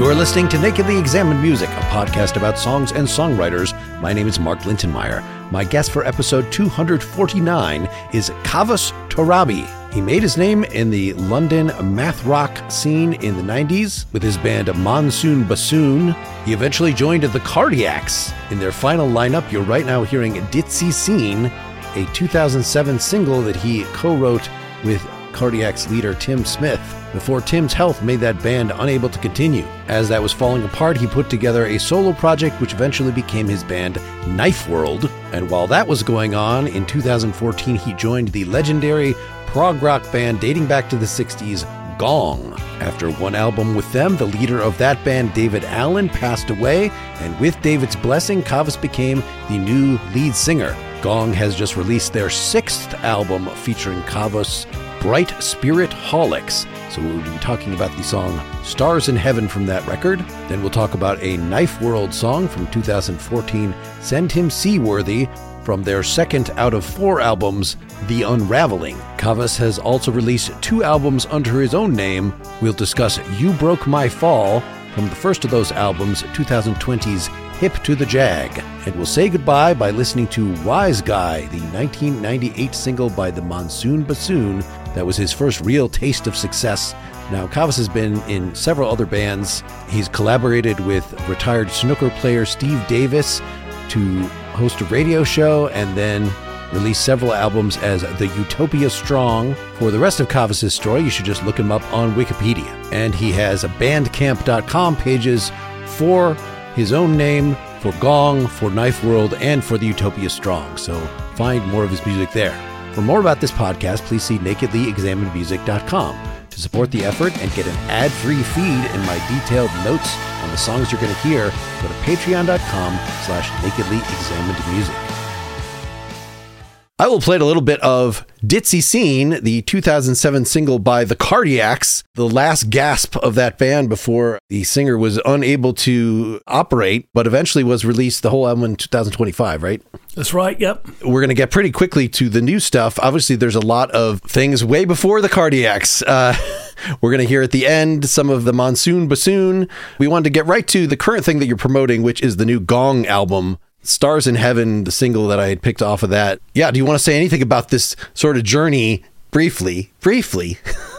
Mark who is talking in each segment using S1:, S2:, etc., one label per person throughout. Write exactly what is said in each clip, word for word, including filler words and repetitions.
S1: You're listening to Nakedly Examined Music, a podcast about songs and songwriters. My name is Mark Lintonmeyer. My guest for episode two forty-nine is Kavus Torabi. He made his name in the London math rock scene in the nineties with his band Monsoon Bassoon. He eventually joined the Cardiacs. In their final lineup, you're right now hearing Ditzy Scene, a two thousand seven single that he co-wrote with Cardiacs leader Tim Smith, before Tim's health made that band unable to continue. As that was falling apart, he put together a solo project which eventually became his band Knife World. And while that was going on, in two thousand fourteen he joined the legendary prog rock band dating back to the sixties, Gong. After one album with them, the leader of that band, David Allen, passed away, and with David's blessing, Kavus became the new lead singer. Gong has just released their sixth album featuring Kavus, Bright Spirit Holics. So we'll be talking about the song Stars in Heaven from that record. Then we'll talk about a Knife World song from two thousand fourteen, Send Him Seaworthy, from their second out of four albums, The Unraveling. Kavus has also released two albums under his own name. We'll discuss You Broke My Fall from the first of those albums, twenty twenty's Hip to the Jag. And we'll say goodbye by listening to Wise Guy, the nineteen ninety-eight single by the Monsoon Bassoon. That was his first real taste of success. Now, Kavus has been in several other bands. He's collaborated with retired snooker player Steve Davis to host a radio show and then released several albums as The Utopia Strong. For the rest of Kavus' story, you should just look him up on Wikipedia. And he has a bandcamp dot com pages for his own name, for Gong, for Knife World, and for The Utopia Strong. So find more of his music there. For more about this podcast, please see nakedly examined music dot com. To support the effort and get an ad-free feed and my detailed notes on the songs you're going to hear, go to patreon dot com slash nakedly examined music. I will play a little bit of Ditzy Scene, the two thousand seven single by the Cardiacs, the last gasp of that band before the singer was unable to operate, but eventually was released the whole album in two thousand twenty-five, right?
S2: That's right, yep.
S1: We're going to get pretty quickly to the new stuff. Obviously, there's a lot of things way before the Cardiacs. Uh, we're going to hear at the end some of the Monsoon Bassoon. We wanted to get right to the current thing that you're promoting, which is the new Gong album, Stars in Heaven, the single that I had picked off of that. Yeah, do you want to say anything about this sort of journey briefly, briefly,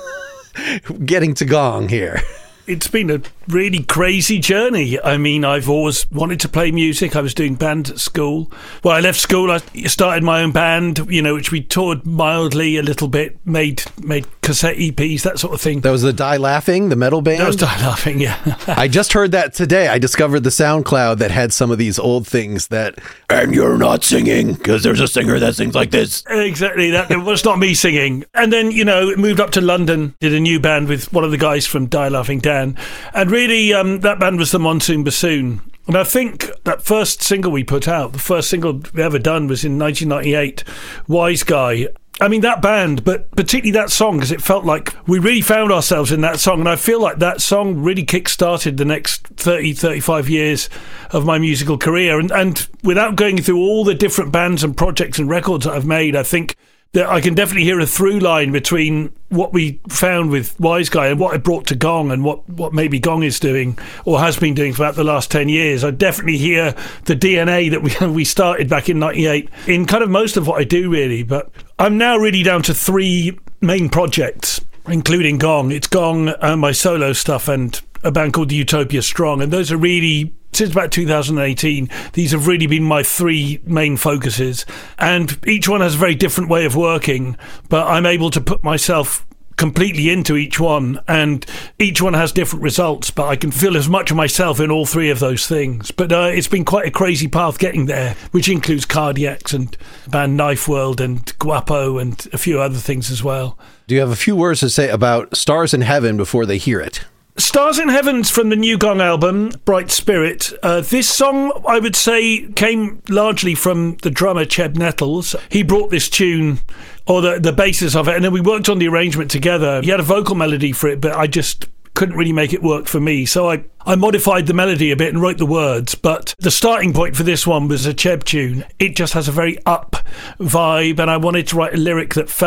S1: getting to Gong here?
S2: It's been a really crazy journey. I mean, I've always wanted to play music. I was doing band at school. Well, I left school, I started my own band, you know, which we toured mildly a little bit, made made cassette E Ps, that sort of thing.
S1: That was the Die Laughing, the metal band?
S2: That was Die Laughing, yeah.
S1: I just heard that today. I discovered the SoundCloud that had some of these old things that, and you're not singing, because there's a singer that sings like this.
S2: Exactly, that it was not me singing. And then, you know, moved up to London, did a new band with one of the guys from Die Laughing, Dan. And really, um, that band was the Monsoon Bassoon. And I think that first single we put out, the first single we ever done was in nineteen ninety-eight, Wise Guy. I mean, that band, but particularly that song, because it felt like we really found ourselves in that song. And I feel like that song really kick-started the next thirty, thirty-five years of my musical career. And, and without going through all the different bands and projects and records that I've made, I think that I can definitely hear a through line between what we found with Wise Guy and what it brought to Gong and what, what maybe Gong is doing or has been doing for about the last ten years. I definitely hear the D N A that we we started back in ninety-eight in kind of most of what I do, really. But I'm now really down to three main projects, including Gong. It's Gong, uh, my solo stuff, and a band called the Utopia Strong. And those are really, since about two thousand eighteen, these have really been my three main focuses. And each one has a very different way of working, but I'm able to put myself completely into each one, and each one has different results, but I can feel as much of myself in all three of those things. But uh, it's been quite a crazy path getting there, which includes Cardiacs and band Knife World and Guapo and a few other things as well.
S1: Do you have a few words to say about Stars in Heaven before they hear it?
S2: Stars in Heaven's from the new Gong album, Bright Spirit. Uh, this song, I would say, came largely from the drummer Cheb Nettles. He brought this tune, or the, the basis of it, and then we worked on the arrangement together. He had a vocal melody for it, but I just couldn't really make it work for me. So I, I modified the melody a bit and wrote the words. But the starting point for this one was a Cheb tune. It just has a very up vibe, and I wanted to write a lyric that felt,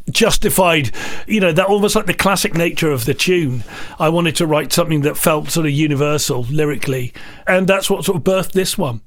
S2: justified, you know, that almost like the classic nature of the tune. I wanted to write something that felt sort of universal lyrically, and that's what sort of birthed this one.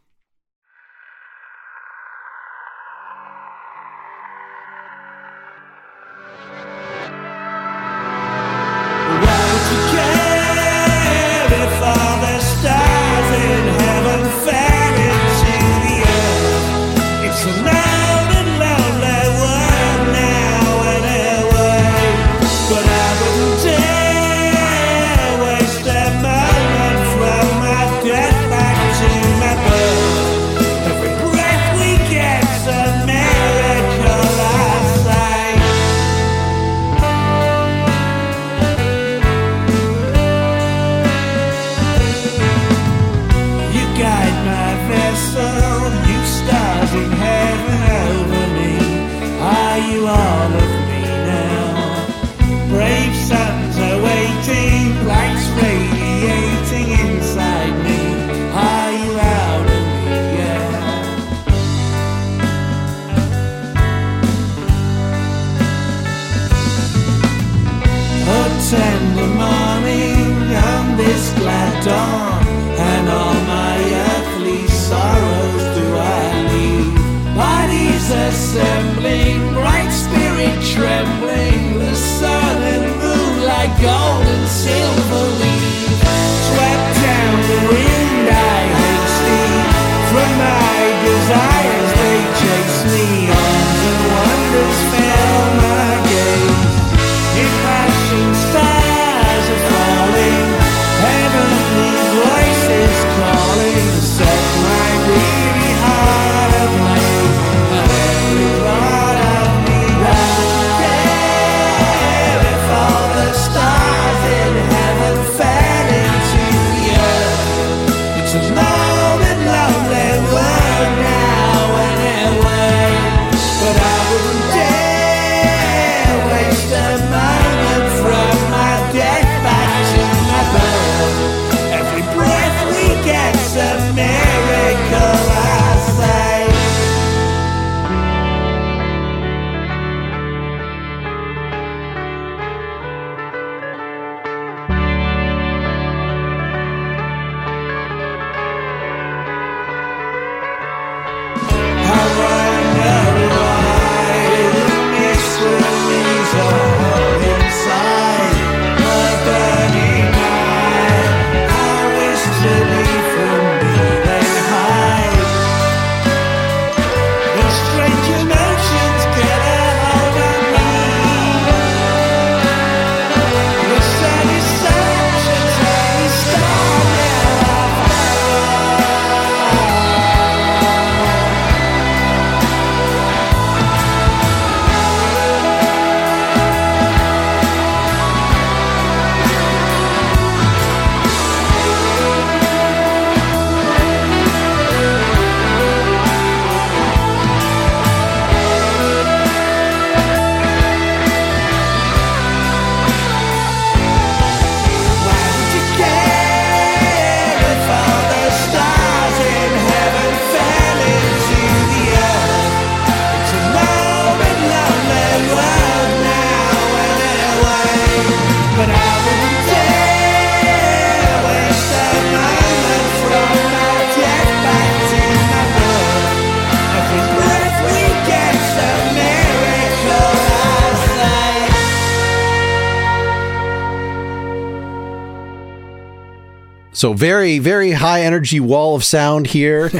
S1: So very, very high energy wall of sound here.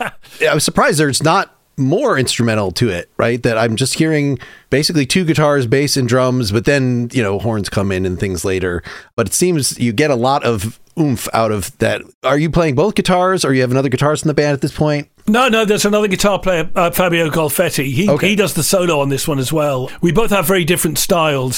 S1: I was surprised there's not more instrumental to it, right? That I'm just hearing basically two guitars, bass and drums, but then, you know, horns come in and things later. But it seems you get a lot of oomph out of that. Are you playing both guitars, or you have another guitarist in the band at this point?
S2: No, no, there's another guitar player, uh, Fabio Golfetti. He okay. he does the solo on this one as well. We both have very different styles,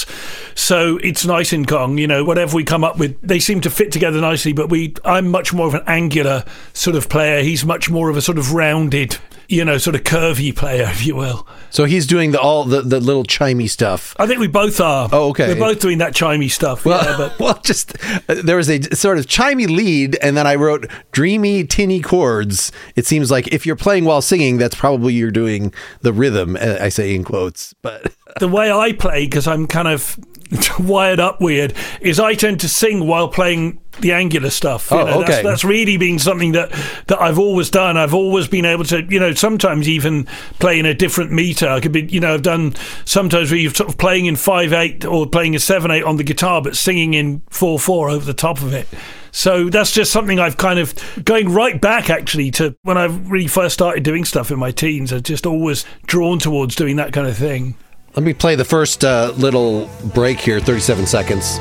S2: so it's nice in Kong. You know, whatever we come up with, they seem to fit together nicely, but we I'm much more of an angular sort of player. He's much more of a sort of rounded, you know, sort of curvy player, if you will.
S1: So he's doing the all the, the little chimey stuff.
S2: I think we both are.
S1: Oh, okay.
S2: We're both doing that chimey stuff.
S1: Well,
S2: yeah, but.
S1: well, just uh, there was a sort of chimey lead, and then I wrote dreamy, tinny chords. It seems like if you're playing while singing, that's probably you're doing the rhythm, I say in quotes. But
S2: the way I play, because I'm kind of wired up weird, is I tend to sing while playing the angular stuff. You
S1: oh,
S2: know,
S1: okay.
S2: That's, that's really been something that, that I've always done. I've always been able to, you know, sometimes even play in a different meter. I could be, you know, I've done sometimes where you're sort of playing in five eight or playing in seven eight on the guitar, but singing in four four over the top of it. So that's just something I've kind of, going right back actually to when I really first started doing stuff in my teens, I've just always drawn towards doing that kind of thing.
S1: Let me play the first uh, little break here, thirty-seven seconds.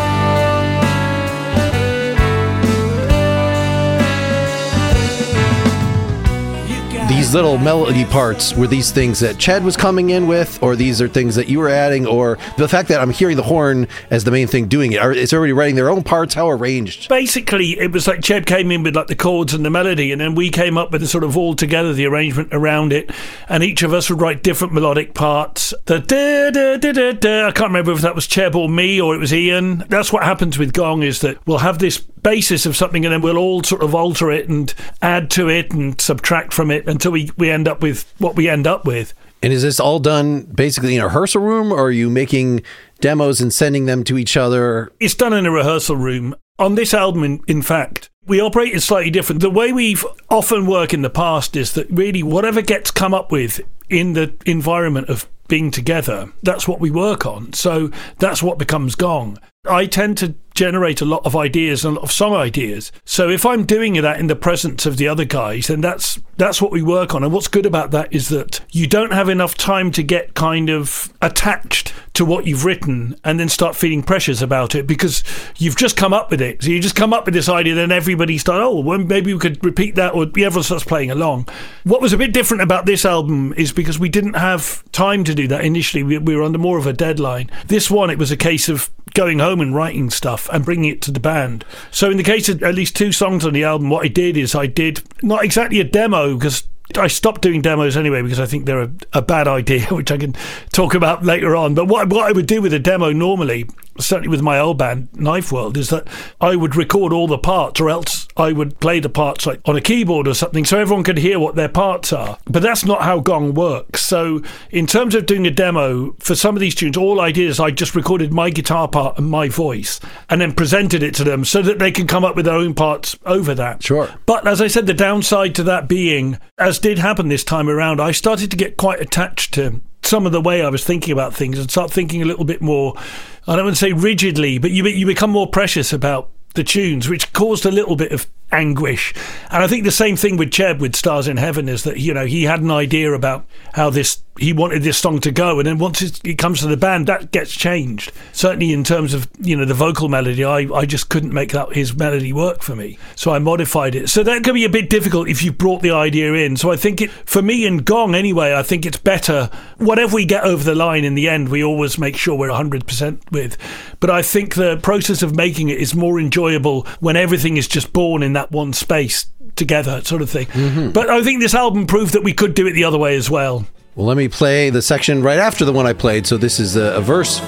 S1: These little melody parts, were these things that Chad was coming in with, or these are things that you were adding, or the fact that I'm hearing the horn as the main thing doing it? It's already writing their own parts, how arranged?
S2: Basically, it was like Chad came in with like the chords and the melody, and then we came up with the sort of all together, the arrangement around it, and each of us would write different melodic parts. The da da da da da. I can't remember if that was Cheb or me or it was Ian. That's what happens with Gong, is that we'll have this basis of something and then we'll all sort of alter it and add to it and subtract from it until we, we end up with what we end up with.
S1: And is this all done basically in a rehearsal room, or are you making demos and sending them to each other?
S2: It's done in a rehearsal room. On this album, in, in fact, we operate it slightly different. The way we've often worked in the past is that really whatever gets come up with in the environment of being together, that's what we work on. So that's what becomes Gong. I tend to generate a lot of ideas and a lot of song ideas. So if I'm doing that in the presence of the other guys, then that's that's what we work on. And what's good about that is that you don't have enough time to get kind of attached to what you've written and then start feeling pressures about it, because you've just come up with it. So you just come up with this idea, then everybody starts, oh, well, maybe we could repeat that, or everyone starts playing along. What was a bit different about this album is because we didn't have time to do that initially. We, we were under more of a deadline. This one, it was a case of going home and writing stuff and bringing it to the band. So in the case of at least two songs on the album, what I did is I did not exactly a demo, because I stopped doing demos anyway because I think they're a, a bad idea, which I can talk about later on. But what, what I would do with a demo normally, certainly with my old band, Knife World, is that I would record all the parts, or else I would play the parts like on a keyboard or something so everyone could hear what their parts are. But that's not how Gong works. So in terms of doing a demo, for some of these tunes, all I did is I just recorded my guitar part and my voice and then presented it to them so that they can come up with their own parts over that.
S1: Sure.
S2: But as I said, the downside to that being, as did happen this time around, I started to get quite attached to some of the way I was thinking about things and start thinking a little bit more, I don't want to say rigidly, but you you become more precious about the tunes, which caused a little bit of anguish. And I think the same thing with Cheb with Stars in Heaven is that, you know, he had an idea about how this he wanted this song to go, and then once it, it comes to the band, that gets changed. Certainly in terms of, you know, the vocal melody, I, I just couldn't make that his melody work for me, so I modified it. So that can be a bit difficult if you brought the idea in. So I think it, for me in Gong anyway, I think it's better, whatever we get over the line in the end, we always make sure we're one hundred percent with. But I think the process of making it is more enjoyable when everything is just born in that one space together, sort of thing. Mm-hmm. But I think this album proved that we could do it the other way as well.
S1: Well, let me play the section right after the one I played. So this is a, a verse.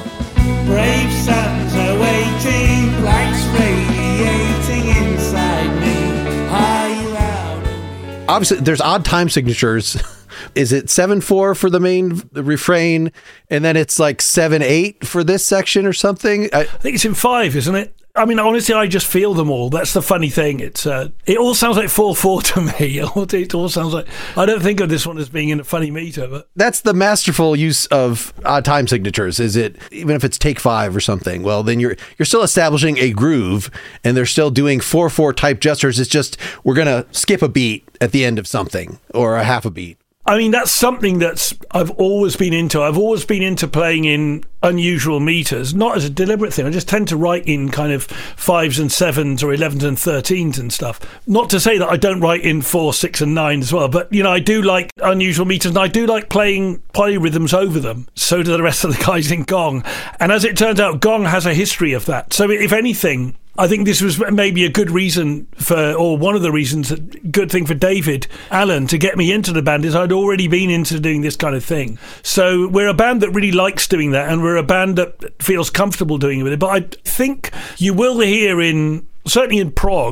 S3: Brave suns are waiting, lights radiating inside me. Are you out of me?
S1: Obviously, there's odd time signatures. Is it seven four for the main refrain, and then it's like seven eight for this section or something? I,
S2: I think it's in five, isn't it? I mean, honestly, I just feel them all. That's the funny thing. It's uh, it all sounds like four four to me. It all sounds like, I don't think of this one as being in a funny meter, but
S1: that's the masterful use of odd time signatures. Is it, even if it's take five or something? Well, then you're you're still establishing a groove, and they're still doing four four type gestures. It's just we're gonna skip a beat at the end of something, or a half a beat.
S2: I mean, that's something that's I've always been into. I've always been into playing in unusual meters, not as a deliberate thing. I just tend to write in kind of fives and sevens or elevens and thirteens and stuff. Not to say that I don't write in four, six and nine as well, but, you know, I do like unusual meters, and I do like playing polyrhythms over them. So do the rest of the guys in Gong. And as it turns out, Gong has a history of that. So if anything, I think this was maybe a good reason for, or one of the reasons, a good thing for David Allen to get me into the band is I'd already been into doing this kind of thing. So we're a band that really likes doing that, and we're a band that feels comfortable doing it with it. But I think you will hear in, certainly in prog,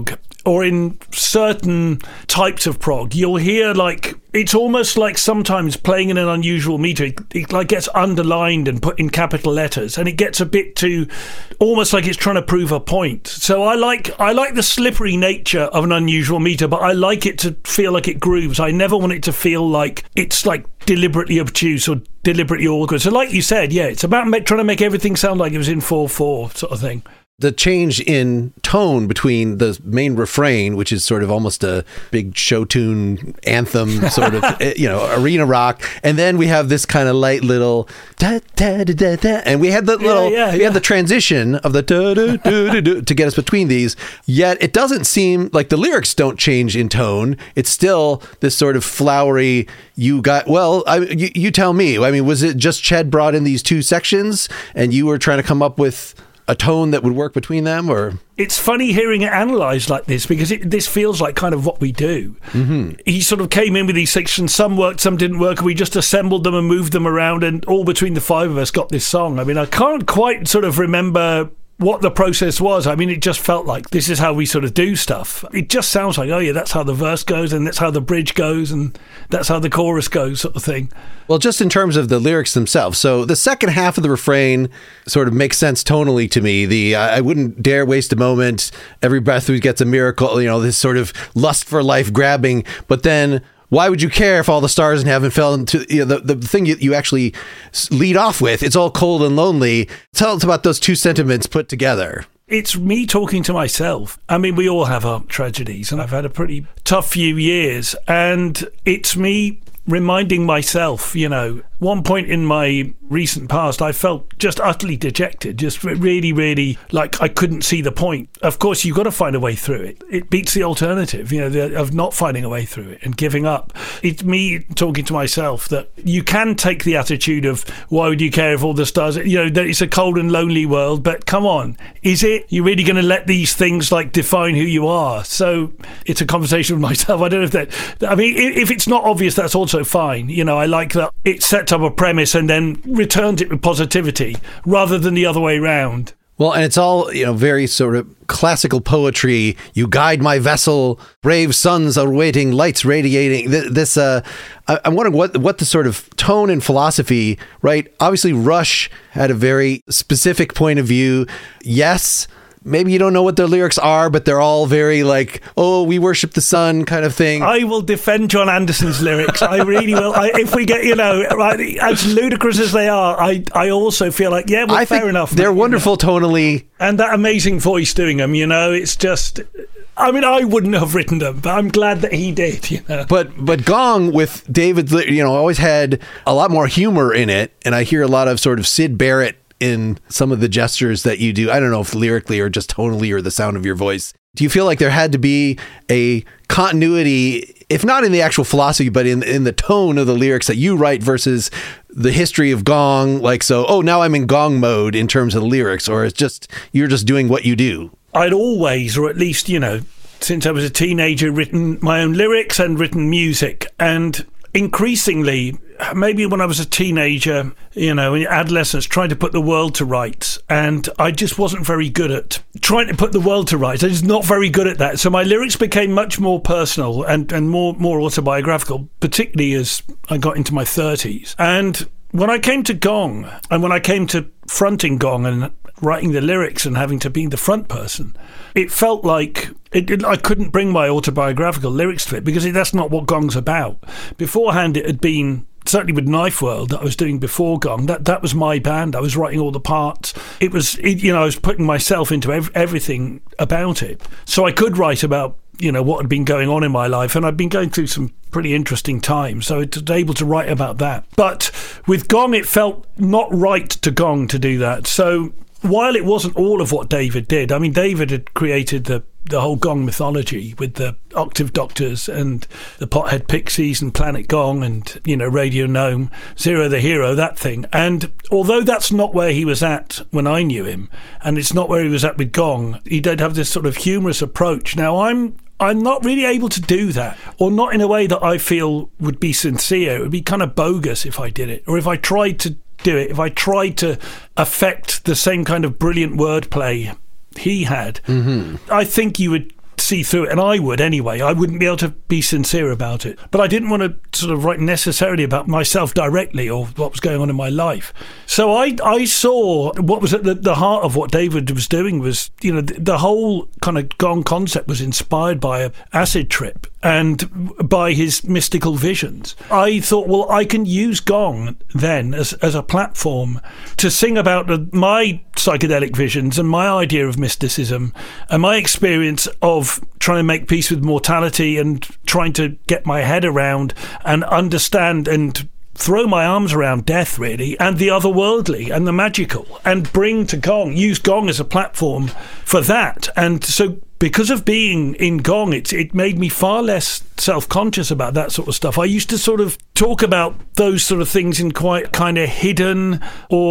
S2: or in certain types of prog, you'll hear like, it's almost like sometimes playing in an unusual meter, it, it like gets underlined and put in capital letters, and it gets a bit too, almost like it's trying to prove a point. So I like I like the slippery nature of an unusual meter, but I like it to feel like it grooves. I never want it to feel like it's like deliberately obtuse or deliberately awkward. So like you said, yeah, it's about make, trying to make everything sound like it was in four four sort of thing.
S1: The change in tone between the main refrain, which is sort of almost a big show tune anthem, sort of, you know, arena rock, and then we have this kind of light little da da da da da, and we had the little,
S2: yeah, yeah,
S1: we
S2: yeah.
S1: had the transition of the da da da da da to get us between these. Yet it doesn't seem like the lyrics don't change in tone. It's still this sort of flowery. You got well. I, you, you tell me. I mean, was it just Ched brought in these two sections, and you were trying to come up with a tone that would work between them, or?
S2: It's funny hearing it analysed like this, because it, this feels like kind of what we do. Mm-hmm. He sort of came in with these sections, some worked, some didn't work, and we just assembled them and moved them around, and all between the five of us got this song. I mean, I can't quite sort of remember what the process was. I mean, it just felt like this is how we sort of do stuff. It just sounds like, oh yeah, that's how the verse goes, and that's how the bridge goes, and that's how the chorus goes, sort of thing. Well,
S1: just in terms of the lyrics themselves, so the second half of the refrain sort of makes sense tonally to me. The uh, I wouldn't dare waste a moment, every breath we get's a miracle, you know, this sort of lust for life grabbing, but then why would you care if all the stars in heaven fell into, you know, the, the thing you, you actually lead off with? It's all cold and lonely. Tell us about those two sentiments put together.
S2: It's me talking to myself. I mean, we all have our tragedies, and I've had a pretty tough few years, and it's me reminding myself, you know, one point in my recent past, I felt just utterly dejected, just really, really like I couldn't see the point. Of course, you've got to find a way through it. It beats the alternative, you know, the, of not finding a way through it and giving up. It's me talking to myself that you can take the attitude of, why would you care if all the stars, you know, that it's a cold and lonely world, but come on, is it? You're really going to let these things like define who you are? So it's a conversation with myself. I don't know if that, I mean, if it's not obvious, that's also fine. You know, I like that it sets up a premise and then returns it with positivity rather than the other way around.
S1: Well, and it's all, you know, very sort of classical poetry. You guide my vessel, brave suns are waiting, lights radiating. This, uh, I'm wondering what what the sort of tone and philosophy, right? Obviously, Rush had a very specific point of view. Yes, maybe you don't know what their lyrics are, but they're all very like, oh, we worship the sun kind of thing.
S2: I will defend John Anderson's lyrics. I really will. I, if we get, you know, right, as ludicrous as they are, I, I also feel like, yeah, well,
S1: I
S2: fair
S1: think
S2: enough.
S1: They're
S2: mate,
S1: wonderful, you know? Tonally.
S2: And that amazing voice doing them, you know, it's just... I mean, I wouldn't have written them, but I'm glad that he did, you know.
S1: But but Gong with David, you know, always had a lot more humor in it, and I hear a lot of sort of Syd Barrett in some of the gestures that you do. I don't know if lyrically or just tonally or the sound of your voice. Do you feel like there had to be a continuity, if not in the actual philosophy, but in in the tone of the lyrics that you write versus the history of Gong? Like, so, oh, now I'm in Gong mode in terms of the lyrics, or it's just, you're just doing what you do? I'd
S2: always, or at least, you know, since I was a teenager, written my own lyrics and written music. And increasingly, maybe when I was a teenager, you know, in adolescence, trying to put the world to rights. And I just wasn't very good at trying to put the world to rights. I was not very good at that. So my lyrics became much more personal and, and more, more autobiographical, particularly as I got into my thirties. And when I came to Gong, and when I came to fronting Gong and writing the lyrics and having to be the front person, it felt like it, it, I couldn't bring my autobiographical lyrics to it, because it, that's not what Gong's about. Beforehand, it had been, certainly with Knife World that I was doing before Gong, that that was my band. I was writing all the parts. It was, it, you know, I was putting myself into ev- everything about it. So I could write about, you know, what had been going on in my life, and I'd been going through some pretty interesting times, so I was able to write about that. But with Gong, it felt not right to Gong to do that. So while it wasn't all of what David did, I mean, David had created the the whole Gong mythology with the Octave Doctors and the Pothead Pixies and Planet Gong and, you know, Radio Gnome, Zero the Hero, that thing. And although that's not where he was at when I knew him, and it's not where he was at with Gong, he did have this sort of humorous approach. Now, I'm I'm not really able to do that, or not in a way that I feel would be sincere. It would be kind of bogus if I did it, or if I tried to do it, if I tried to affect the same kind of brilliant wordplay he had. Mm-hmm. I think you would see through it, and I would anyway. I wouldn't be able to be sincere about it. But I didn't want to sort of write necessarily about myself directly or what was going on in my life. So I I saw what was at the, the heart of what David was doing was, you know, the, the whole kind of gong concept was inspired by an acid trip and by his mystical visions. I thought, well, I can use gong then as, as a platform to sing about the, my psychedelic visions and my idea of mysticism and my experience of trying to make peace with mortality and trying to get my head around and understand and throw my arms around death, really, and the otherworldly and the magical, and bring to gong, use gong as a platform for that. And so because of being in gong, it, it made me far less self-conscious about that sort of stuff. I used to sort of talk about those sort of things in quite kind of hidden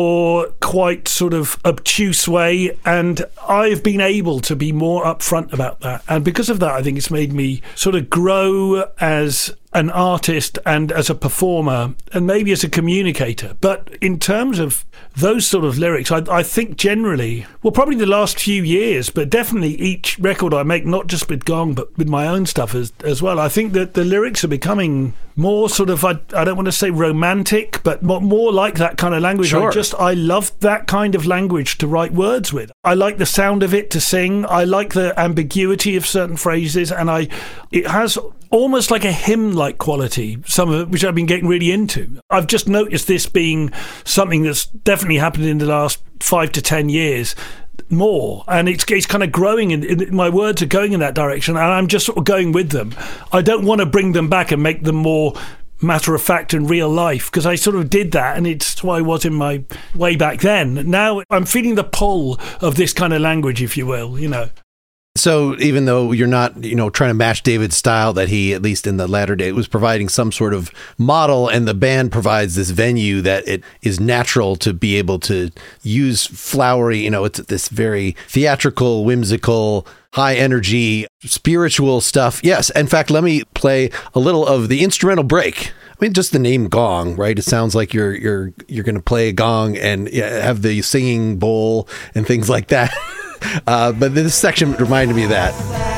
S2: or quite sort of obtuse way, and I've been able to be more upfront about that. And because of that, I think it's made me sort of grow as an artist and as a performer and maybe as a communicator. But in terms of those sort of lyrics, I, I think generally, well, probably the last few years, but definitely each record I make, not just with gong, but with my own stuff as, as well, I think that the lyrics are becoming more sort of, I, I don't want to say romantic, but more, more like that kind of language.
S1: Sure.
S2: I just, I love that kind of language to write words with. I like the sound of it to sing. I like the ambiguity of certain phrases, and I, it has almost like a hymn-like quality, some of it, which I've been getting really into. I've just noticed this being something that's definitely happened in the last five to ten years more, and it's it's kind of growing, and my words are going in that direction, and I'm just sort of going with them. I don't want to bring them back and make them more matter of fact and real life, because I sort of did that, and it's why I was in my way back then. Now I'm feeling the pull of this kind of language, if you will, you know.
S1: So even though you're not, you know, trying to match David's style, that he, at least in the latter day, was providing some sort of model, and the band provides this venue that it is natural to be able to use flowery, you know, it's this very theatrical, whimsical, high energy, spiritual stuff. Yes. In fact, let me play a little of the instrumental break. I mean, just the name gong, right? It sounds like you're you're you're going to play a gong and have the singing bowl and things like that. Uh, but this section reminded me of that.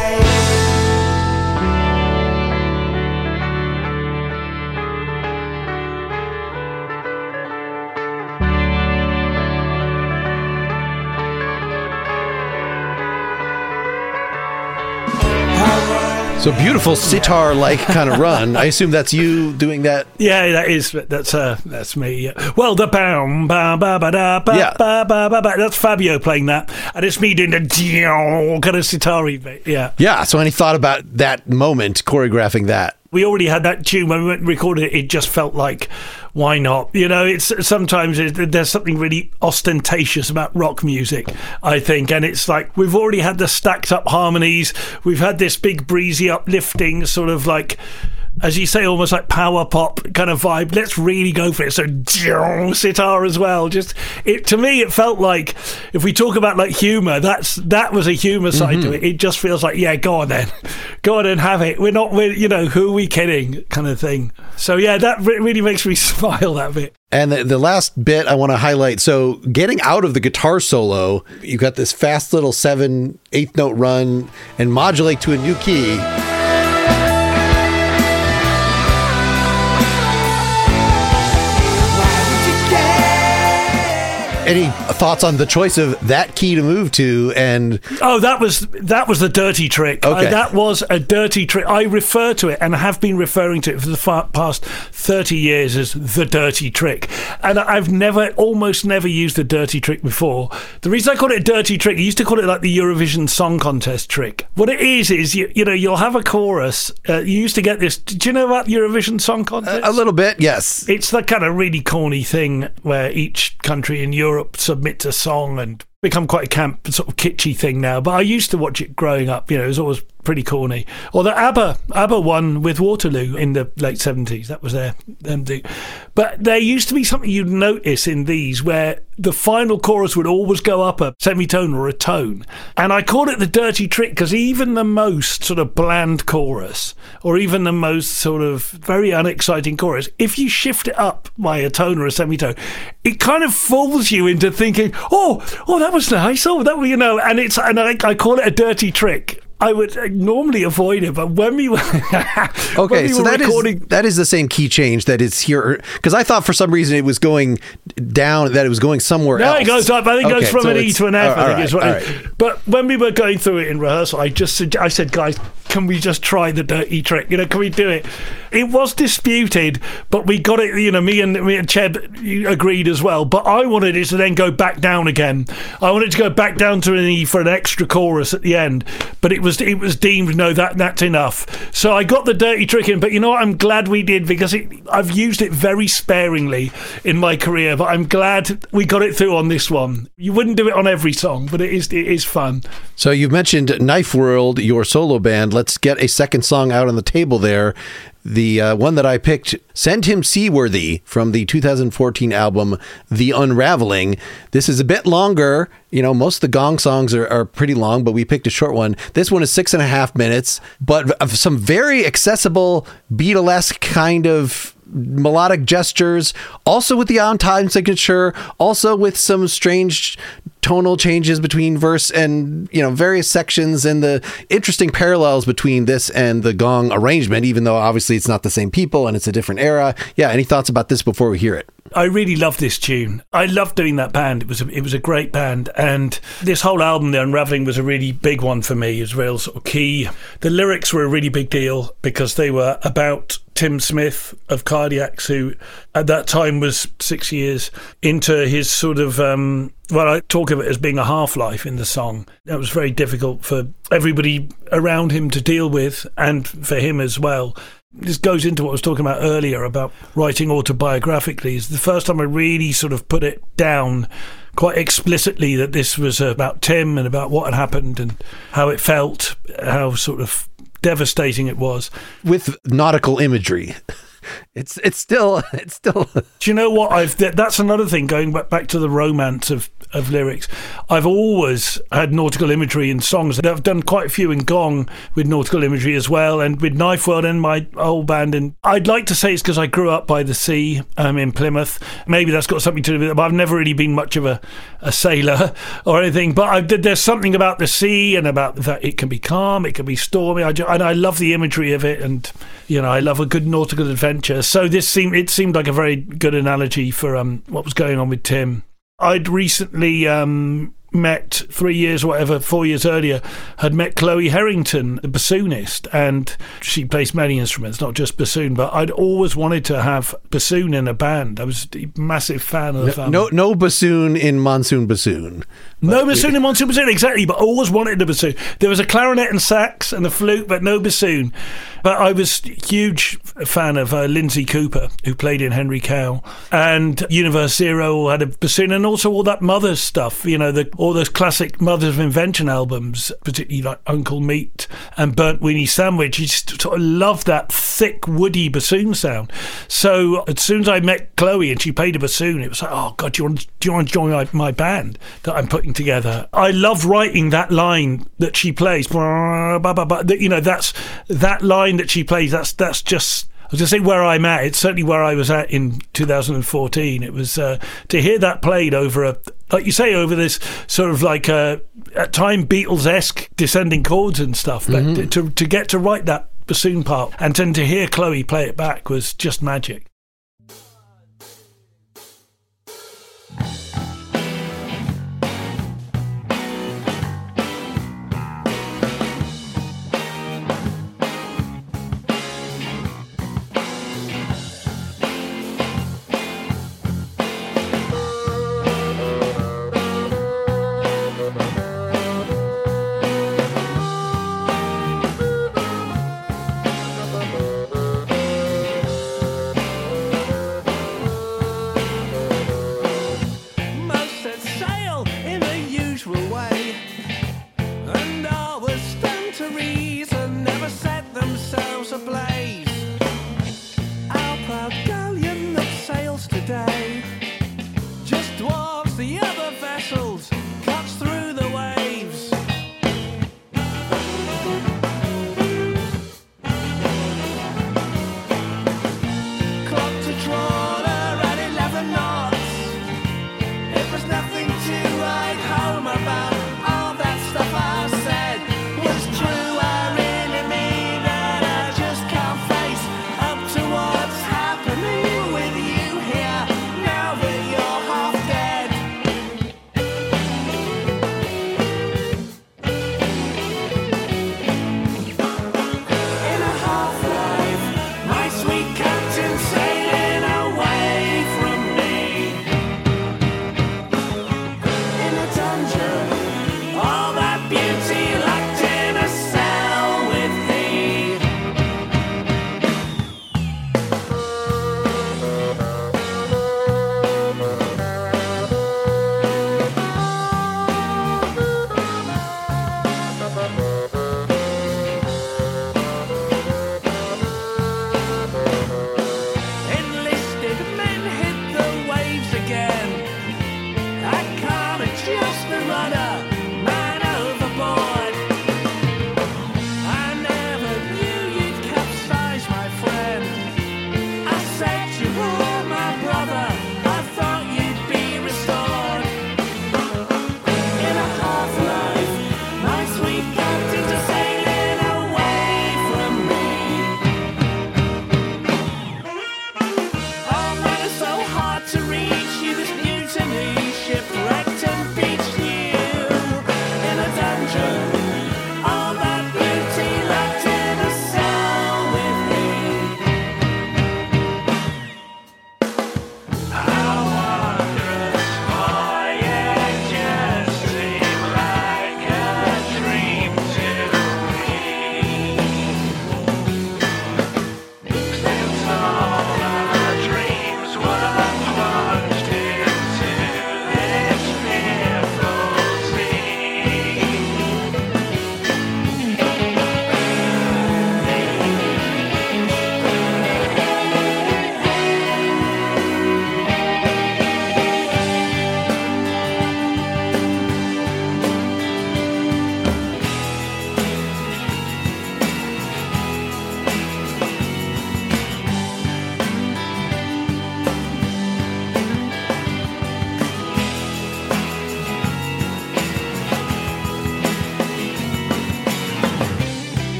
S1: So beautiful sitar-like kind of run. I assume that's you doing that.
S2: Yeah, that is. That's uh, that's me. Yeah. Well, the bam, bam, ba ba da, ba
S1: Yeah.
S2: ba ba ba ba. That's Fabio playing that, and it's me doing the kind of sitar-y bit. Yeah.
S1: Yeah. So when he thought about that moment, choreographing that.
S2: We already had that tune when we went and recorded it. It just felt like, why not? You know, it's sometimes it, there's something really ostentatious about rock music, I think. And it's like, we've already had the stacked up harmonies. We've had this big breezy uplifting sort of like, as you say, almost like power pop kind of vibe. Let's really go for it. So sitar as well. Just it to me, it felt like, if we talk about like humor, that's that was a humor side
S1: Mm-hmm.
S2: to it. It just feels like, yeah, go on then, go on and have it. We're not, we're, you know, who are we kidding, kind of thing. So yeah, that re- really makes me smile, that bit.
S1: And the, the last bit I want to highlight, so getting out of the guitar solo, you got this fast little seven, eighth note run and modulate to a new key. Any thoughts on the choice of that key to move to? And
S2: oh, that was that was the dirty trick.
S1: Okay.
S2: Uh, that was a dirty trick. I refer to it and have been referring to it for the far, past thirty years as the dirty trick. And I've never, almost never used the dirty trick before. The reason I call it a dirty trick, I used to call it like the Eurovision Song Contest trick. What it is is you, you know you'll have a chorus. Uh, you used to get this. Do you know about Eurovision Song Contest?
S1: a, a little bit, yes.
S2: It's the kind of really corny thing where each country in Europe submits a song and become quite a camp sort of kitschy thing now, but I used to watch it growing up. You know, it was always pretty corny. Or the ABBA ABBA won with Waterloo in the late seventies. That was their them do. But there used to be something you'd notice in these where the final chorus would always go up a semitone or a tone, and I called it the dirty trick because even the most sort of bland chorus, or even the most sort of very unexciting chorus, if you shift it up by a tone or a semitone, it kind of fools you into thinking, oh, oh, that was nice. Oh, that was, you know, and it's and I, I call it a dirty trick I would normally avoid it, but when we were
S1: okay,
S2: when we
S1: so
S2: were
S1: that
S2: recording,
S1: is that is the same key change that is here, because I thought for some reason it was going down, that it was going somewhere
S2: no,
S1: else.
S2: it goes up. I think it
S1: Okay,
S2: goes from
S1: so
S2: an E
S1: it's-
S2: to an F.
S1: all
S2: I think
S1: right,
S2: is what.
S1: all
S2: it-
S1: right.
S2: But when we were going through it in rehearsal, I just sug- I said, guys, can we just try the dirty trick? You know, can we do it? It was disputed, but we got it. You know, me and me and Cheb agreed as well. But I wanted it to then go back down again. I wanted to go back down to an E for an extra chorus at the end. But it was it was deemed no, that that's enough. So I got the dirty trick in. But you know what? I'm glad we did, because it, I've used it very sparingly in my career. But I'm glad we got it through on this one. You wouldn't do it on every song, but it is it is fun.
S1: So you mentioned Knife World, your solo band. Let's get a second song out on the table there. The uh, one that I picked, Send Him Seaworthy, from the two thousand fourteen album, The Unraveling. This is a bit longer. You know, most of the Gong songs are, are pretty long, but we picked a short one. This one is six and a half minutes, but of some very accessible, Beatlesque kind of melodic gestures, also with the on-time signature, also with some strange tonal changes between verse and, you know, various sections, and the interesting parallels between this and the Gong arrangement, even though obviously it's not the same people and it's a different era. Yeah, any thoughts about this before we hear it?
S2: I really love this tune. I loved doing that band. It was a, it was a great band, and this whole album, The Unraveling, was a really big one for me. It was real sort of key. The lyrics were a really big deal because they were about Tim Smith of Cardiacs, who at that time was six years into his sort of, um, well, I talk of it as being a half-life in the song. That was very difficult for everybody around him to deal with, and for him as well. This goes into what I was talking about earlier about writing autobiographically. It's the first time I really sort of put it down quite explicitly that this was about Tim and about what had happened and how it felt, how sort of devastating it was.
S1: With nautical imagery. It's it's still it's still.
S2: Do you know what I've? That's another thing. Going back back to the romance of, of lyrics, I've always had nautical imagery in songs. I've done quite a few in Gong with nautical imagery as well, and with Knife World and my old band. And I'd like to say it's because I grew up by the sea um, in Plymouth. Maybe that's got something to do with it. But I've never really been much of a, a sailor or anything. But I, there's something about the sea and about that it can be calm, it can be stormy. I just, and I love the imagery of it, and you know I love a good nautical adventure. So this seemed it seemed like a very good analogy for um, what was going on with Tim. I'd recently um, met three years or whatever, four years earlier, had met Chloe Harrington, the bassoonist, and she plays many instruments, not just bassoon. But I'd always wanted to have bassoon in a band. I was a massive fan of um,
S1: no no bassoon in Monsoon Bassoon.
S2: No bassoon in Monsoon Bassoon, exactly, but I always wanted a bassoon. There was a clarinet and sax and a flute, but no bassoon. But I was a huge fan of uh, Lindsay Cooper, who played in Henry Cow, and Universe Zero had a bassoon, and also all that Mothers stuff, you know, the, all those classic Mothers of Invention albums, particularly like Uncle Meat and Burnt Weenie Sandwich. You just sort of love that thick, woody bassoon sound. So as soon as I met Chloe and she played a bassoon, it was like, oh, God, do you want, do you want to join my, my band that I'm putting together? I love writing that line that she plays. You know, that's that line that she plays. That's that's just. I was going to say where I'm at. It's certainly where I was at in two thousand fourteen. It was uh, to hear that played over a, like you say, over this sort of like a, at time Beatles-esque descending chords and stuff. But mm-hmm. to to get to write that bassoon part and then to hear Chloe play it back was just magic.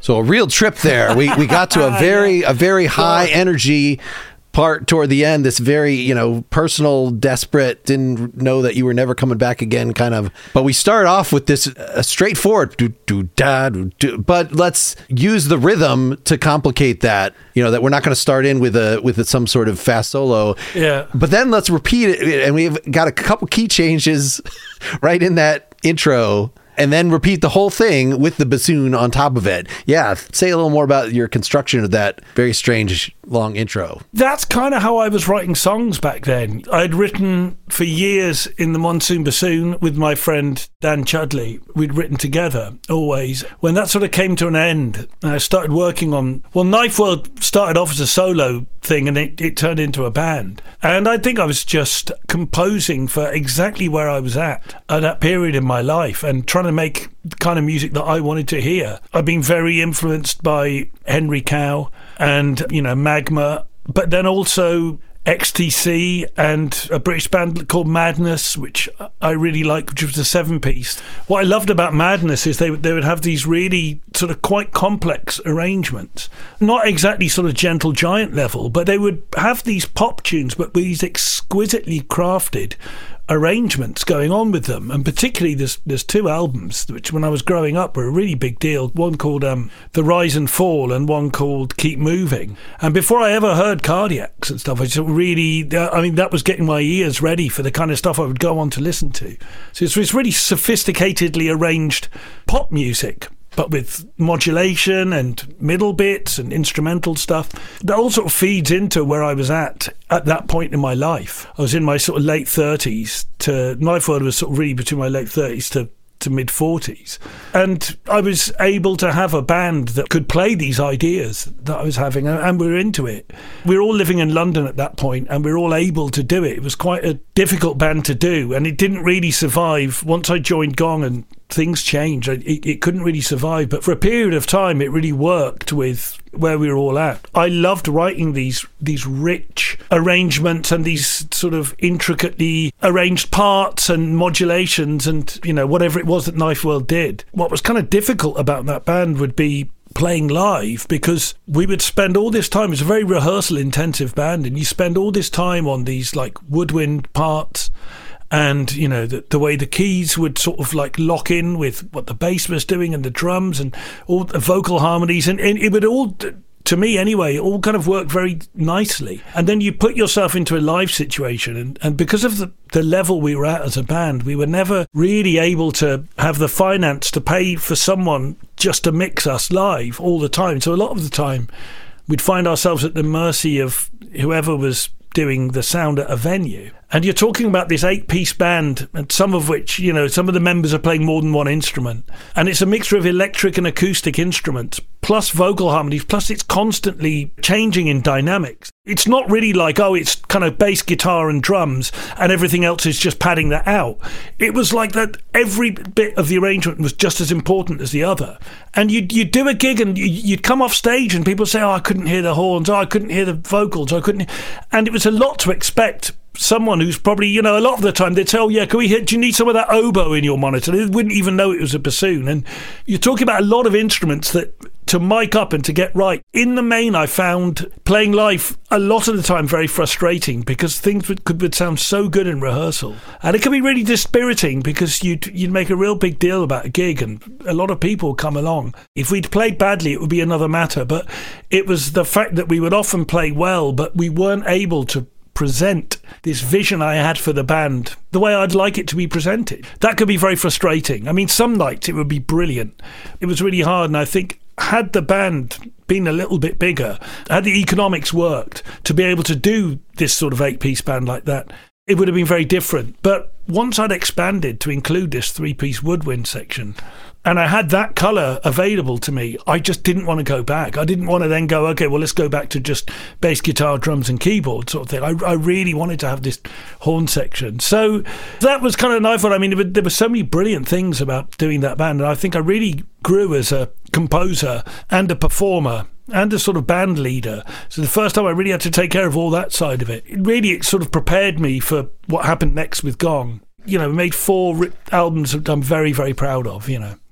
S1: So a real trip there. We we got to a very a very high energy part toward the end, this very, you know, personal, desperate, didn't know that you were never coming back again kind of. But we start off with this uh, straightforward, do, do, da, do, do, but let's use the rhythm to complicate that, you know, that we're not going to start in with a with some sort of fast solo.
S2: Yeah.
S1: But then let's repeat it. And we've got a couple key changes right in that intro. And then repeat the whole thing with the bassoon on top of it. Yeah, say a little more about your construction of that very strange long intro.
S2: That's kind of how I was writing songs back then. I'd written for years in the Monsoon Bassoon with my friend Dan Chudley. We'd written together, always. When that sort of came to an end, I started working on... Well, Knife World started off as a solo thing, and it, it turned into a band. And I think I was just composing for exactly where I was at at that period in my life and trying to make the kind of music that I wanted to hear. I've been very influenced by Henry Cow and, you know, Magma, but then also X T C and a British band called Madness, which I really liked, which was a seven-piece. What I loved about Madness is they, they would have these really sort of quite complex arrangements. Not exactly sort of Gentle Giant level, but they would have these pop tunes, but with these exquisitely crafted arrangements going on with them. And particularly there's there's two albums which when I was growing up were a really big deal, one called um, The Rise and Fall and one called Keep Moving. And before I ever heard Cardiacs and stuff, I just really I mean that was getting my ears ready for the kind of stuff I would go on to listen to. So it's, it's really sophisticatedly arranged pop music, but with modulation and middle bits and instrumental stuff. That all sort of feeds into where I was at at that point in my life. I was in my sort of late thirties to... Knife World was sort of really between my late thirties to, to mid-forties. And I was able to have a band that could play these ideas that I was having, and we were into it. We were all living in London at that point, and we were all able to do it. It was quite a difficult band to do, and it didn't really survive. Once I joined Gong and things changed, it, it couldn't really survive. But for a period of time, it really worked with where we were all at. I loved writing these these rich arrangements and these sort of intricately arranged parts and modulations and, you know, whatever it was that Knife World did. What was kind of difficult about that band would be playing live, because we would spend all this time, it's a very rehearsal intensive band, and you spend all this time on these like woodwind parts. And, you know, the, the way the keys would sort of like lock in with what the bass was doing and the drums and all the vocal harmonies. And, and it would all, to me anyway, it all kind of work very nicely. And then you put yourself into a live situation. And, and because of the, the level we were at as a band, we were never really able to have the finance to pay for someone just to mix us live all the time. So a lot of the time we'd find ourselves at the mercy of whoever was doing the sound at a venue. And you're talking about this eight-piece band, and some of which, you know, some of the members are playing more than one instrument. And it's a mixture of electric and acoustic instruments, plus vocal harmonies, plus it's constantly changing in dynamics. It's not really like, oh, it's kind of bass guitar and drums, and everything else is just padding that out. It was like that every bit of the arrangement was just as important as the other. And you'd, you'd do a gig, and you'd come off stage, and people say, oh, I couldn't hear the horns, oh, I couldn't hear the vocals, I couldn't... And it was a lot to expect someone who's probably, you know, a lot of the time they'd say, oh yeah, can we hear, do you need some of that oboe in your monitor? They wouldn't even know it was a bassoon. And you're talking about a lot of instruments that to mic up and to get right. In the main, I found playing live a lot of the time very frustrating, because things would, could would sound so good in rehearsal, and it can be really dispiriting because you'd you'd make a real big deal about a gig and a lot of people come along. If we'd played badly, it would be another matter, but it was the fact that we would often play well, but we weren't able to present this vision I had for the band the way I'd like it to be presented. That could be very frustrating. I mean, some nights it would be brilliant. It was really hard, and I think had the band been a little bit bigger, had the economics worked to be able to do this sort of eight-piece band like that, it would have been very different. But once I'd expanded to include this three-piece woodwind section, and I had that colour available to me, I just didn't want to go back. I didn't want to then go, okay, well, let's go back to just bass guitar, drums and keyboard sort of thing. I, I really wanted to have this horn section. So that was kind of Knife World. I mean, there were, there were so many brilliant things about doing that band, and I think I really grew as a composer and a performer and a sort of band leader. So the first time I really had to take care of all that side of it, it really it sort of prepared me for what happened next with Gong. You know, we made four albums that I'm very, very proud of, you know.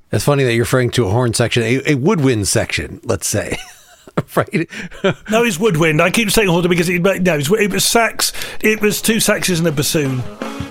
S1: It's funny that you're referring to a horn section, a, a woodwind section, let's say. Right?
S2: No, it's woodwind. I keep saying horn because it, no, it was, it was sax. It was two saxes and a bassoon.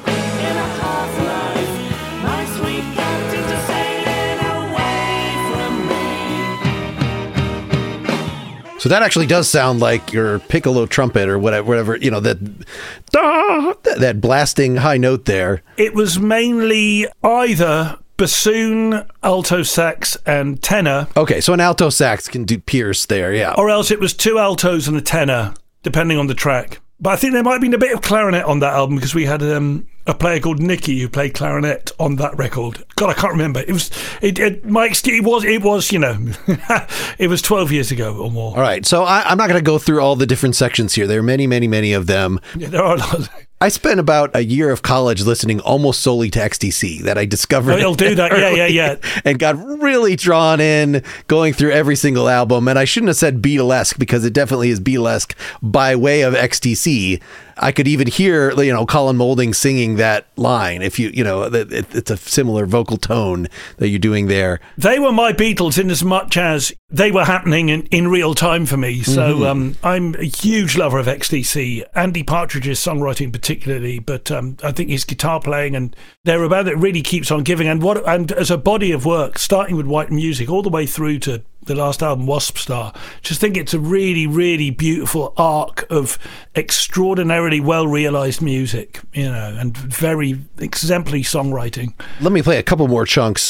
S1: So that actually does sound like your piccolo trumpet or whatever, whatever you know, that, that that blasting high note there.
S2: It was mainly either bassoon, alto sax, and tenor.
S1: Okay, so an alto sax can do pierce there, yeah.
S2: Or else it was two altos and a tenor, depending on the track. But I think there might have been a bit of clarinet on that album because we had um, a player called Nicky who played clarinet on that record. God, I can't remember. It was, it, it my excuse, it was, it was, you know, it was twelve years ago or more.
S1: All right, so I, I'm not going to go through all the different sections here. There are many, many, many of them.
S2: Yeah, there are a lot.
S1: I spent about a year of college listening almost solely to X T C that I discovered.
S2: Oh, he'll do that. Yeah, yeah, yeah.
S1: And got really drawn in going through every single album. And I shouldn't have said Beatlesque because it definitely is Beatlesque by way of X T C. I could even hear, you know, Colin Moulding singing that line. If you, you know, it, it's a similar vocal tone that you're doing there.
S2: They were my Beatles in as much as they were happening in, in real time for me. So mm-hmm. um, I'm a huge lover of X T C. Andy Partridge's songwriting particularly, but um, I think his guitar playing and they're a band that really keeps on giving. And what and as a body of work, starting with White Music all the way through to the last album, Wasp Star, just think it's a really, really beautiful arc of extraordinarily well-realised music, you know, and very exemplary songwriting.
S1: Let me play a couple more chunks.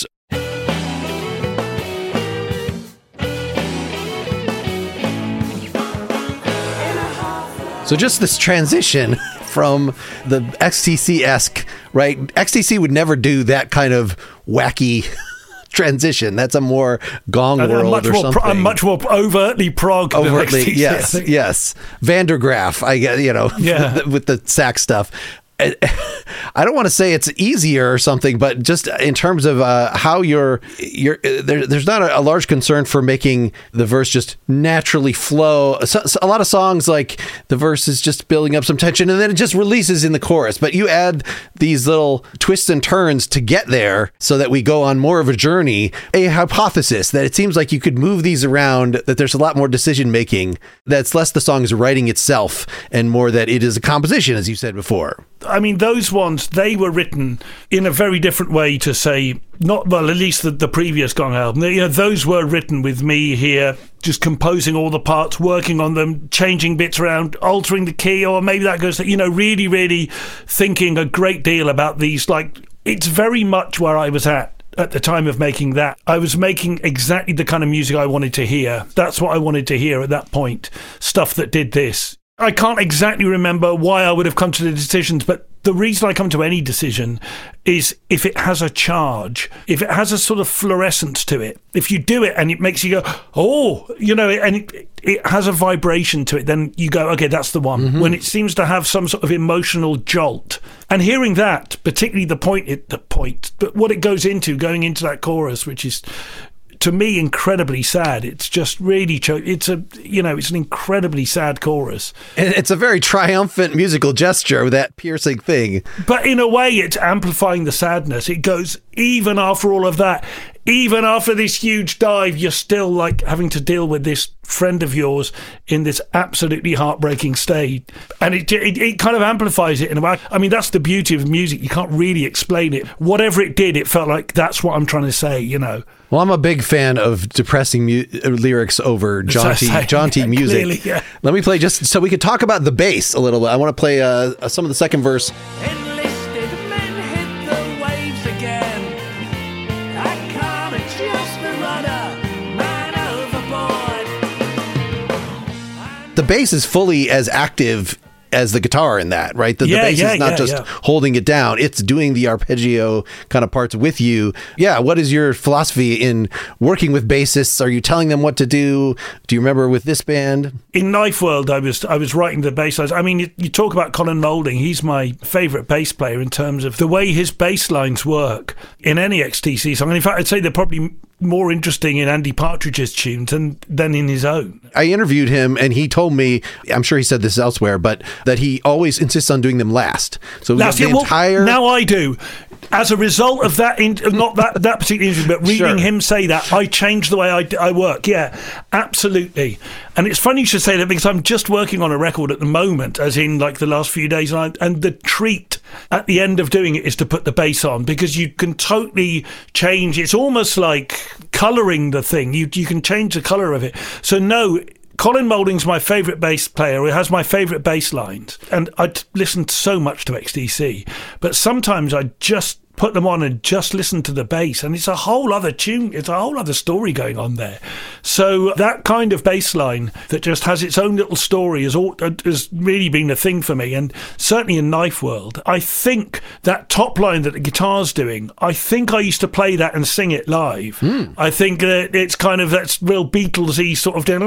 S1: So just this transition from the X T C-esque, right? X T C would never do that kind of wacky transition. That's a more Gong
S2: and
S1: World or
S2: more,
S1: something.
S2: Pro- much more overtly prog.
S1: Overtly,
S2: than X T C,
S1: yes, yes. Vandergraaf, I get, you know,
S2: yeah.
S1: with the sax stuff. I don't want to say it's easier or something, but just in terms of uh, how you're, you're there, there's not a, a large concern for making the verse just naturally flow. So, so a lot of songs, like the verse is just building up some tension and then it just releases in the chorus. But you add these little twists and turns to get there so that we go on more of a journey. A hypothesis that it seems like you could move these around, that there's a lot more decision making, that's less the song is writing itself and more that it is a composition, as you said before.
S2: I mean, those ones, they were written in a very different way to, say, not, well, at least the, the previous Gong album. You know, those were written with me here, just composing all the parts, working on them, changing bits around, altering the key, or maybe that goes to, you know, really, really thinking a great deal about these. Like, it's very much where I was at. At the time of making that, I was making exactly the kind of music I wanted to hear. That's what I wanted to hear at that point. Stuff that did this. I can't exactly remember why I would have come to the decisions, but the reason I come to any decision is if it has a charge, if it has a sort of fluorescence to it. If you do it and it makes you go, oh, you know, and it, it has a vibration to it, then you go, okay, that's the one. Mm-hmm. When it seems to have some sort of emotional jolt. And hearing that, particularly the point, it, the point, but what it goes into, going into that chorus, which is, to me, incredibly sad. It's just really, cho- it's a, you know, it's an incredibly sad chorus.
S1: And it's a very triumphant musical gesture with that piercing thing.
S2: But in a way, it's amplifying the sadness. It goes, even after all of that, even after this huge dive, you're still like having to deal with this friend of yours in this absolutely heartbreaking state. And it, it it kind of amplifies it in a way. I mean, that's the beauty of music. You can't really explain it. Whatever it did, it felt like that's what I'm trying to say, you know.
S1: Well, I'm a big fan of depressing mu- lyrics over jaunty, jaunty
S2: yeah,
S1: music.
S2: Clearly, yeah.
S1: Let me play just so we could talk about the bass a little bit. I want to play uh, some of the second verse.
S3: Enlisted men hit the waves again. I can't adjust the rudder, man overboard.
S1: The bass is fully as active as the guitar in that, right? The,
S2: yeah,
S1: the bass
S2: yeah,
S1: is not
S2: yeah,
S1: just
S2: yeah.
S1: holding it down. It's doing the arpeggio kind of parts with you. Yeah. What is your philosophy in working with bassists? Are you telling them what to do? Do you remember with this band?
S2: In Knife World, I was I was writing the bass lines. I mean, you, you talk about Colin Moulding. He's my favourite bass player in terms of the way his bass lines work in any X T C song. And in fact, I'd say they're probably more interesting in Andy Partridge's tunes than, than in his own.
S1: I interviewed him and he told me, I'm sure he said this elsewhere, but that he always insists on doing them last. So
S2: last,
S1: the
S2: yeah, well,
S1: entire...
S2: now I do. As a result of that, in, not that, that particular interview, but reading
S1: Sure.
S2: him say that, I changed the way I, I work. Yeah, absolutely. And it's funny you should say that because I'm just working on a record at the moment, as in like the last few days, and, I, and the treat at the end of doing it is to put the bass on, because you can totally change. It's almost like colouring the thing. You you can change the colour of it. So no, Colin Moulding's my favourite bass player. He has my favourite bass lines. And I listened so much to X T C, but sometimes I just put them on and just listen to the bass, and it's a whole other tune. It's a whole other story going on there. So that kind of bass line that just has its own little story has, all, has really been a thing for me. And certainly in Knife World, I think that top line that the guitar's doing, I think I used to play that and sing it live. Mm. I think that it's kind of that's real Beatles-y sort of...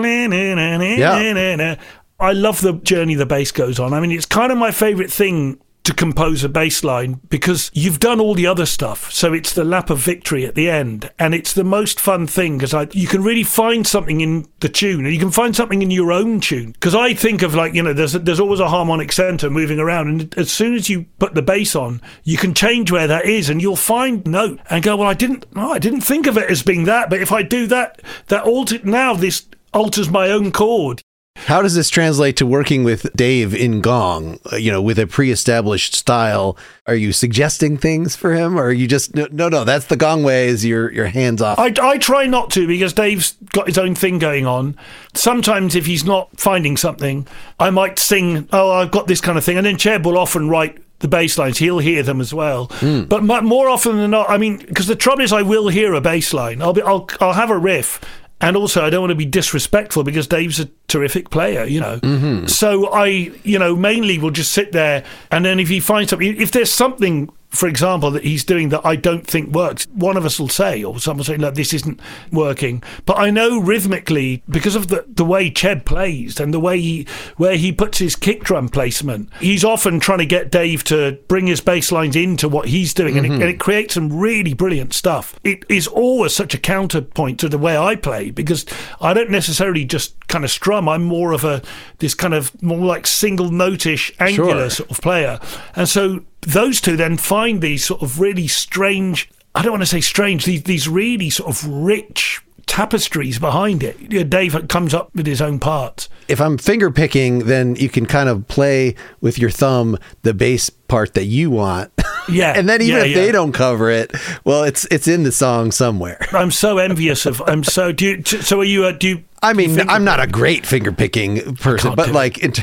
S2: Yeah. I love the journey the bass goes on. I mean, it's kind of my favourite thing to compose a bass line, because you've done all the other stuff, so it's the lap of victory at the end, and it's the most fun thing because you can really find something in the tune, and you can find something in your own tune. Because I think of, like, you know, there's there's always a harmonic center moving around, and as soon as you put the bass on, you can change where that is, and you'll find note and go, well, I didn't, oh, I didn't think of it as being that, but if I do that, that alter now this alters my own chord.
S1: How does this translate to working with Dave in Gong, you know, with a pre-established style? Are you suggesting things for him, or are you just, no, no, no that's the Gong way, is your, your hands off?
S2: I, I try not to, because Dave's got his own thing going on. Sometimes if he's not finding something, I might sing, oh, I've got this kind of thing. And then Cheb will often write the bass lines. He'll hear them as well. Mm. But m- more often than not, I mean, because the trouble is I will hear a bass line. I'll, be, I'll, I'll have a riff. And also, I don't want to be disrespectful because Dave's a terrific player, you know. Mm-hmm. So I, you know, mainly will just sit there, and then if he finds something, if there's something, for example, that he's doing that I don't think works, one of us will say, or someone will say, look, this isn't working. But I know rhythmically, because of the, the way Cheb plays and the way he, where he puts his kick drum placement, he's often trying to get Dave to bring his bass lines into what he's doing, mm-hmm. and, it, and it creates some really brilliant stuff. It is always such a counterpoint to the way I play, because I don't necessarily just kind of strum. I'm more of a, this kind of more like single notish, angular sure. sort of player. And so those two then find these sort of really strange, I don't want to say strange, these, these really sort of rich tapestries behind it. Dave comes up with his own parts.
S1: If I'm finger picking, then you can kind of play with your thumb the bass part that you want.
S2: Yeah.
S1: And then even
S2: yeah,
S1: if
S2: yeah.
S1: they don't cover it, well, it's it's in the song somewhere.
S2: I'm so envious of, I'm so, do you, so are you, uh, do you,
S1: I mean,
S2: you
S1: I'm not a great finger picking person, but like... It.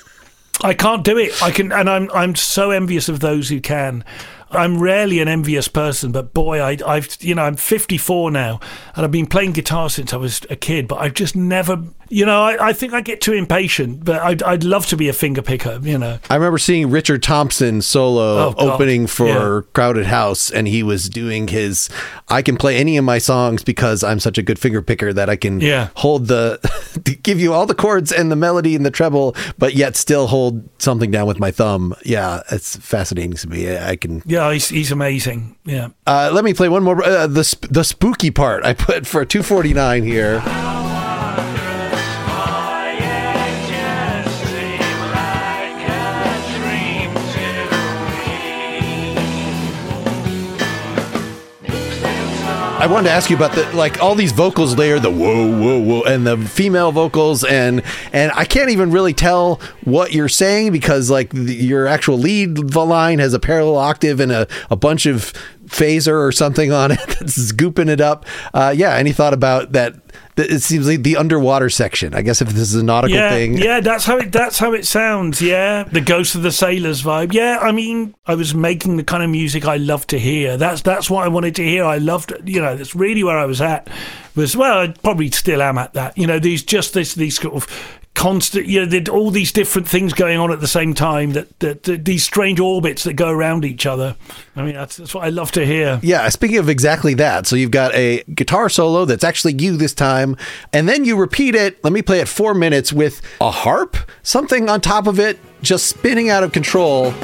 S2: I can't do it. I can, and I'm I'm so envious of those who can. I'm rarely an envious person, but boy, I, I've you know I'm fifty-four now, and I've been playing guitar since I was a kid. But I've just never, you know, I, I think I get too impatient. But I'd I'd love to be a finger picker, you know.
S1: I remember seeing Richard Thompson solo
S2: oh,
S1: opening for
S2: yeah.
S1: Crowded House, and he was doing his, I can play any of my songs because I'm such a good finger picker that I can
S2: yeah.
S1: hold the, give you all the chords and the melody and the treble, but yet still hold something down with my thumb. Yeah, it's fascinating to me. I can.
S2: Yeah, he's, he's amazing. Yeah.
S1: Uh, let me play one more. Uh, the sp- the spooky part I put for two forty-nine here. I wanted to ask you about the, like, all these vocals there, the whoa, whoa, whoa, and the female vocals, and and I can't even really tell what you're saying because, like, the, your actual lead line has a parallel octave and a, a bunch of phaser or something on it that's gooping it up. Uh, yeah, any thought about that? It seems like the underwater section. I guess if this is a nautical
S2: yeah,
S1: thing.
S2: Yeah, that's how it that's how it sounds, yeah. The Ghost of the Sailors vibe. Yeah, I mean, I was making the kind of music I love to hear. That's that's what I wanted to hear. I loved, you know, that's really where I was at. Was, well, I probably still am at that. You know, these just this these sort of constant, you know, all these different things going on at the same time, that, that, that these strange orbits that go around each other. I mean, that's, that's what I love to hear.
S1: Yeah, speaking of exactly that, so you've got a guitar solo that's actually you this time, and then you repeat it, let me play it four minutes with a harp, something on top of it, just spinning out of control.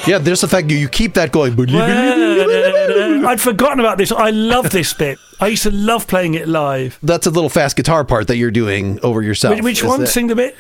S1: Yeah, there's the fact you, you keep that going.
S2: I'd forgotten about this. I love this bit. I used to love playing it live.
S1: That's a little fast guitar part that you're doing over yourself.
S2: Which, which one?
S1: That...
S2: Sing the bit.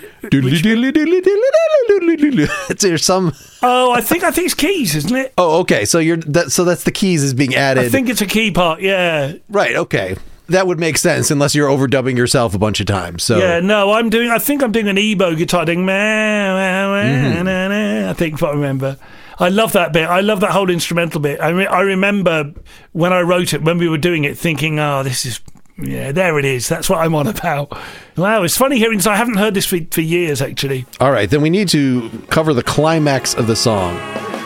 S1: It's there's some.
S2: Oh, I think I think it's keys, isn't it?
S1: Oh, okay. So you're that. So that's the keys is being added.
S2: I think it's a key part. Yeah.
S1: Right. Okay. That would make sense unless you're overdubbing yourself a bunch of times. So
S2: yeah, no, I'm doing. I think I'm doing an Ebo guitar doing. Mm-hmm. I think if I remember. I love that bit. I love that whole instrumental bit. I re- I remember when I wrote it, when we were doing it, thinking, "Oh, this is yeah, there it is. That's what I'm on about." Wow, it's funny hearing. So I haven't heard this for for years, actually.
S1: All right, then we need to cover the climax of the song.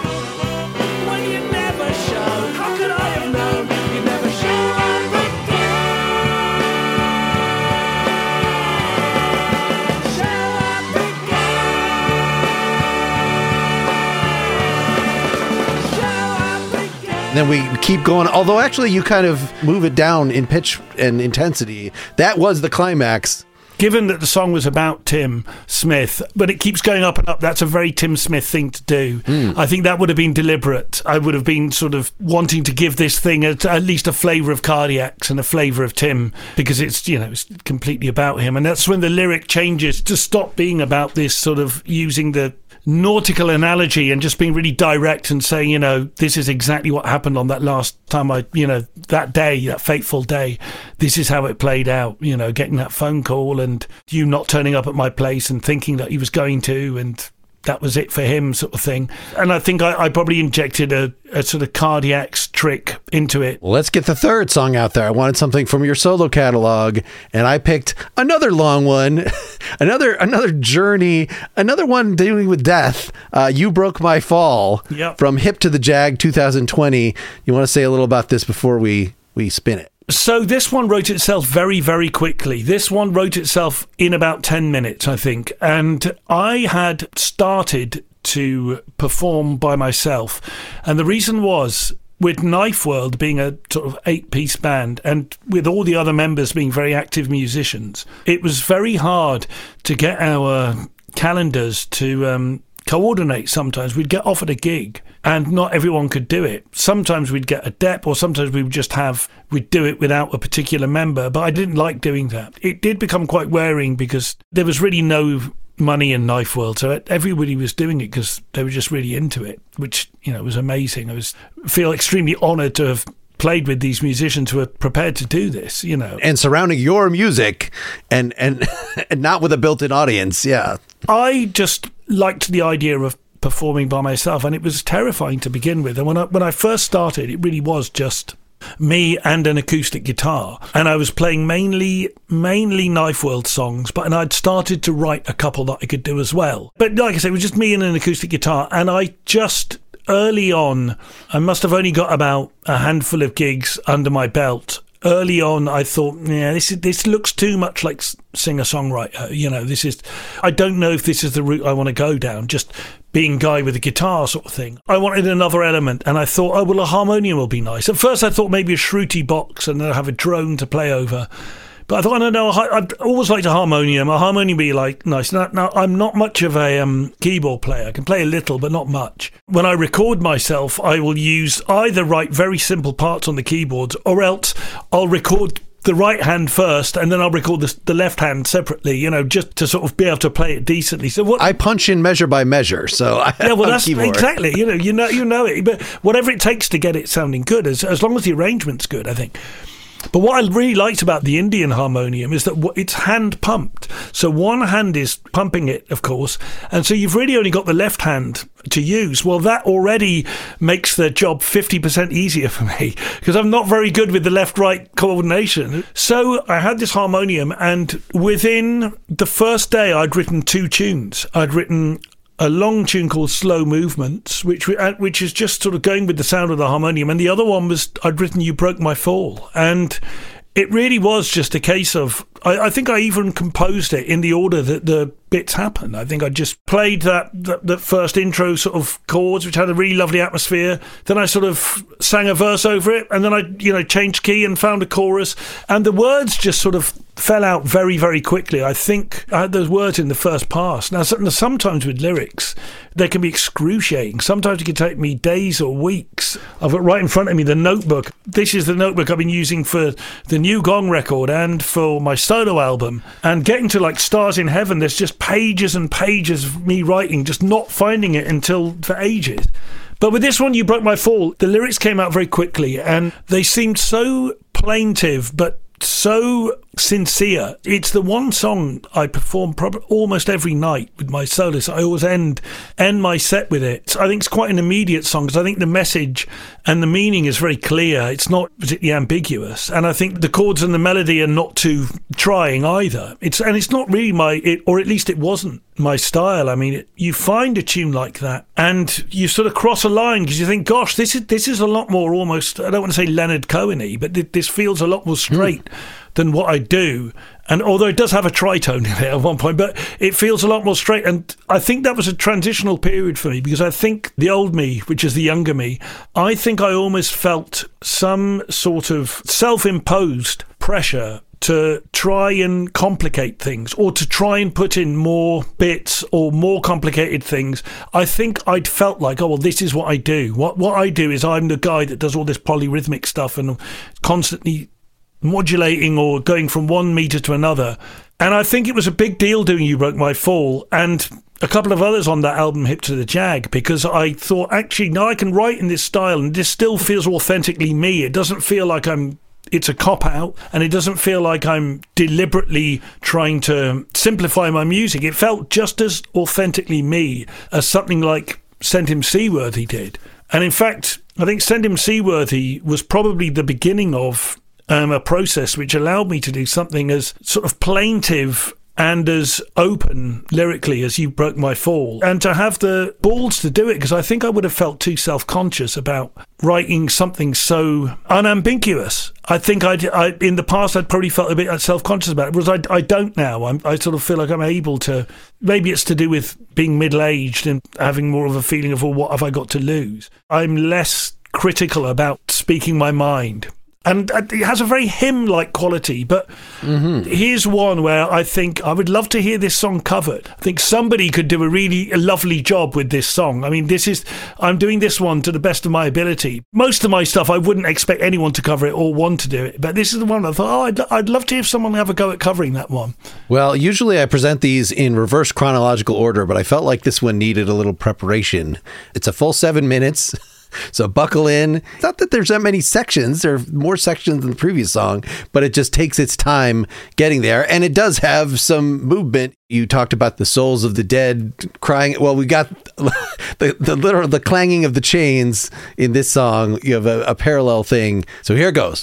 S1: Then we keep going, although actually you kind of move it down in pitch and intensity. That was the climax.
S2: Given that the song was about Tim Smith, but it keeps going up and up, that's a very Tim Smith thing to do. Mm. I think that would have been deliberate. I would have been sort of wanting to give this thing a, at least a flavour of Cardiacs and a flavour of Tim, because it's, you know, it's completely about him. And that's when the lyric changes to stop being about this sort of using the nautical analogy and just being really direct and saying, you know, this is exactly what happened on that last time I, you know, that day, that fateful day. This is how it played out, you know, getting that phone call and you not turning up at my place and thinking that he was going to, and that was it for him, sort of thing. And I think I, I probably injected a, a sort of Cardiacs trick into it.
S1: Well, let's get the third song out there. I wanted something from your solo catalog, and I picked another long one, another another journey, another one dealing with death. Uh, You Broke My Fall,
S2: yep.
S1: From Hip to the Jag twenty twenty. You want to say a little about this before we, we spin it?
S2: So this one wrote itself very, very quickly. This one wrote itself in about ten minutes, I think. And I had started to perform by myself. And the reason was, with Knife World being a sort of eight-piece band and with all the other members being very active musicians, it was very hard to get our calendars to um, coordinate sometimes. We'd get offered a gig and not everyone could do it. Sometimes we'd get a dep, or sometimes we would just have, we'd do it without a particular member, but I didn't like doing that. It did become quite wearing because there was really no money in Knife World, so everybody was doing it because they were just really into it, which, you know, was amazing. I was feel extremely honoured to have played with these musicians who are prepared to do this, you know.
S1: And surrounding your music and, and, and not with a built-in audience, yeah.
S2: I just liked the idea of performing by myself, and it was terrifying to begin with. And when I, when I first started, it really was just me and an acoustic guitar, and I was playing mainly mainly Knife World songs, but and I'd started to write a couple that I could do as well. But like I said, it was just me and an acoustic guitar, and I just early on, I must have only got about a handful of gigs under my belt. Early on, I thought, yeah, this is, this looks too much like singer-songwriter. You know, this is, I don't know if this is the route I want to go down, just being guy with a guitar sort of thing. I wanted another element, and I thought, oh, well, a harmonium will be nice. At first, I thought maybe a Shruti box, and then I'll have a drone to play over. But I thought, no, no, I'd always liked a harmonium. A harmonium would be like nice. Now, now I'm not much of a um, keyboard player. I can play a little, but not much. When I record myself, I will use either write very simple parts on the keyboards, or else I'll record the right hand first, and then I'll record the, the left hand separately, you know, just to sort of be able to play it decently. So what
S1: I punch in measure by measure, so I
S2: yeah, well, that's
S1: keyboard.
S2: Exactly. You know, you know, you know it. But whatever it takes to get it sounding good, as as long as the arrangement's good, I think. But what I really liked about the Indian harmonium is that it's hand pumped. So one hand is pumping it, of course, and so you've really only got the left hand to use. Well, that already makes the job fifty percent easier for me because I'm not very good with the left-right coordination. So I had this harmonium, and within the first day I'd written two tunes. I'd written a long tune called Slow Movements, which which is just sort of going with the sound of the harmonium. And the other one was, I'd written You Broke My Fall. And it really was just a case of, I, I think I even composed it in the order that the bits happen. I think I just played that, that that first intro sort of chords, which had a really lovely atmosphere. Then I sort of sang a verse over it, and then I, you know, changed key and found a chorus, and the words just sort of fell out very, very quickly. I think I had those words in the first pass. Now, sometimes with lyrics, they can be excruciating. Sometimes it can take me days or weeks. I've got right in front of me the notebook. This is the notebook I've been using for the new Gong record and for my solo album. And getting to like Stars in Heaven, there's just pages and pages of me writing, just not finding it until for ages. But with this one, You Broke My Fall, the lyrics came out very quickly and they seemed so plaintive, but so sincere. It's the one song I perform probably almost every night with my soloist. I always end end my set with it. I think it's quite an immediate song because I think the message and the meaning is very clear. It's not particularly ambiguous, and I think the chords and the melody are not too trying either. It's and it's not really my, it, or at least it wasn't my style. I mean, it, you find a tune like that and you sort of cross a line because you think, gosh, this is this is a lot more almost, I don't want to say Leonard Cohen-y, but th- this feels a lot more straight mm. than what I do. And although it does have a tritone in it at one point, but it feels a lot more straight. And I think that was a transitional period for me because I think the old me, which is the younger me, I think I almost felt some sort of self-imposed pressure to try and complicate things or to try and put in more bits or more complicated things. I think I'd felt like, oh, well, this is what I do. What what I do is I'm the guy that does all this polyrhythmic stuff and constantly modulating or going from one meter to another. And I think it was a big deal doing You Broke My Fall and a couple of others on that album, Hip to the Jag, because I thought, actually, now I can write in this style and this still feels authentically me. It doesn't feel like I'm it's a cop-out, and it doesn't feel like I'm deliberately trying to simplify my music. It felt just as authentically me as something like Send Him Seaworthy did. And in fact, I think Send Him Seaworthy was probably the beginning of um, a process which allowed me to do something as sort of plaintive and as open lyrically as You Broke My Fall, and to have the balls to do it, because I think I would have felt too self-conscious about writing something so unambiguous. I think I'd, I, in the past I'd probably felt a bit self-conscious about it, whereas I, I don't now. I'm, I sort of feel like I'm able to, maybe it's to do with being middle-aged and having more of a feeling of, well, what have I got to lose? I'm less critical about speaking my mind. And it has a very hymn-like quality, but mm-hmm. here's one where I think I would love to hear this song covered. I think somebody could do a really a lovely job with this song. I mean, this is I'm doing this one to the best of my ability. Most of my stuff, I wouldn't expect anyone to cover it or want to do it, but this is the one I thought, oh, I'd, I'd love to have someone have a go at covering that one.
S1: Well, usually I present these in reverse chronological order, but I felt like this one needed a little preparation. It's a full seven minutes. So buckle in. It's not that there's that many sections. There are more sections than the previous song, but it just takes its time getting there. And it does have some movement. You talked about the souls of the dead crying. Well, we got the the literal the clanging of the chains in this song. You have a, a parallel thing. So here goes.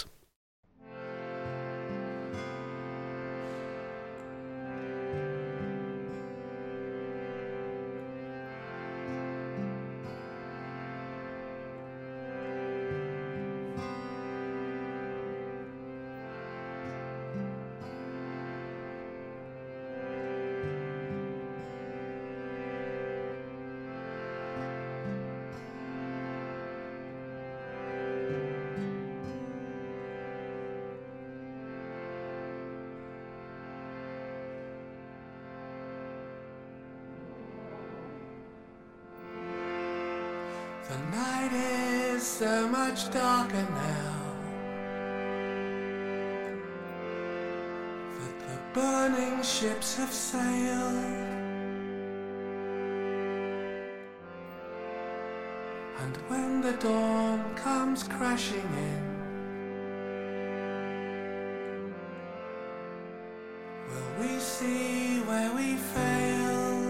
S3: The night is so much darker now that the burning ships have sailed, and when the dawn comes crashing in, will we see where we failed?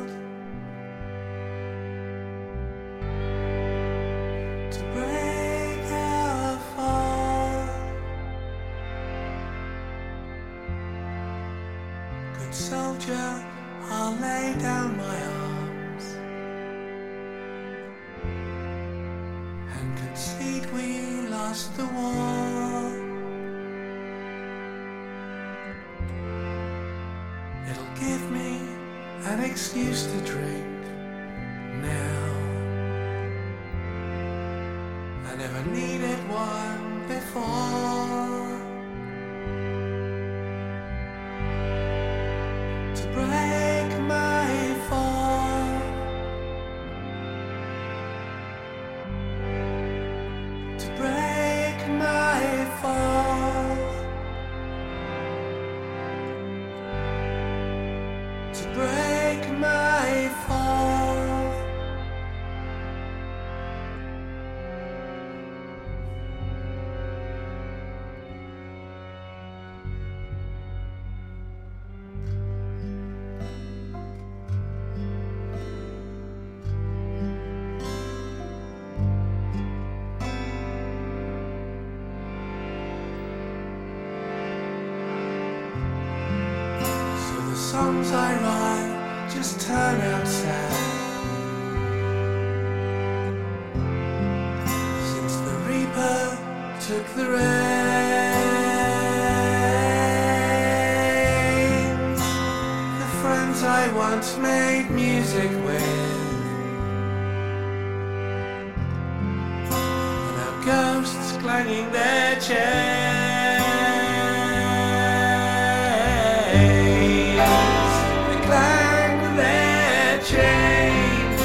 S3: Soldier, I'll lay down my arms and concede we lost the war. excuse to drink now. I never needed one before to break my fall, to break my fall, to break my fall. So the songs I write just turn out sad, since the reaper took the reins. The friends I once made music with are now ghosts clanging their chains. They clang their chains.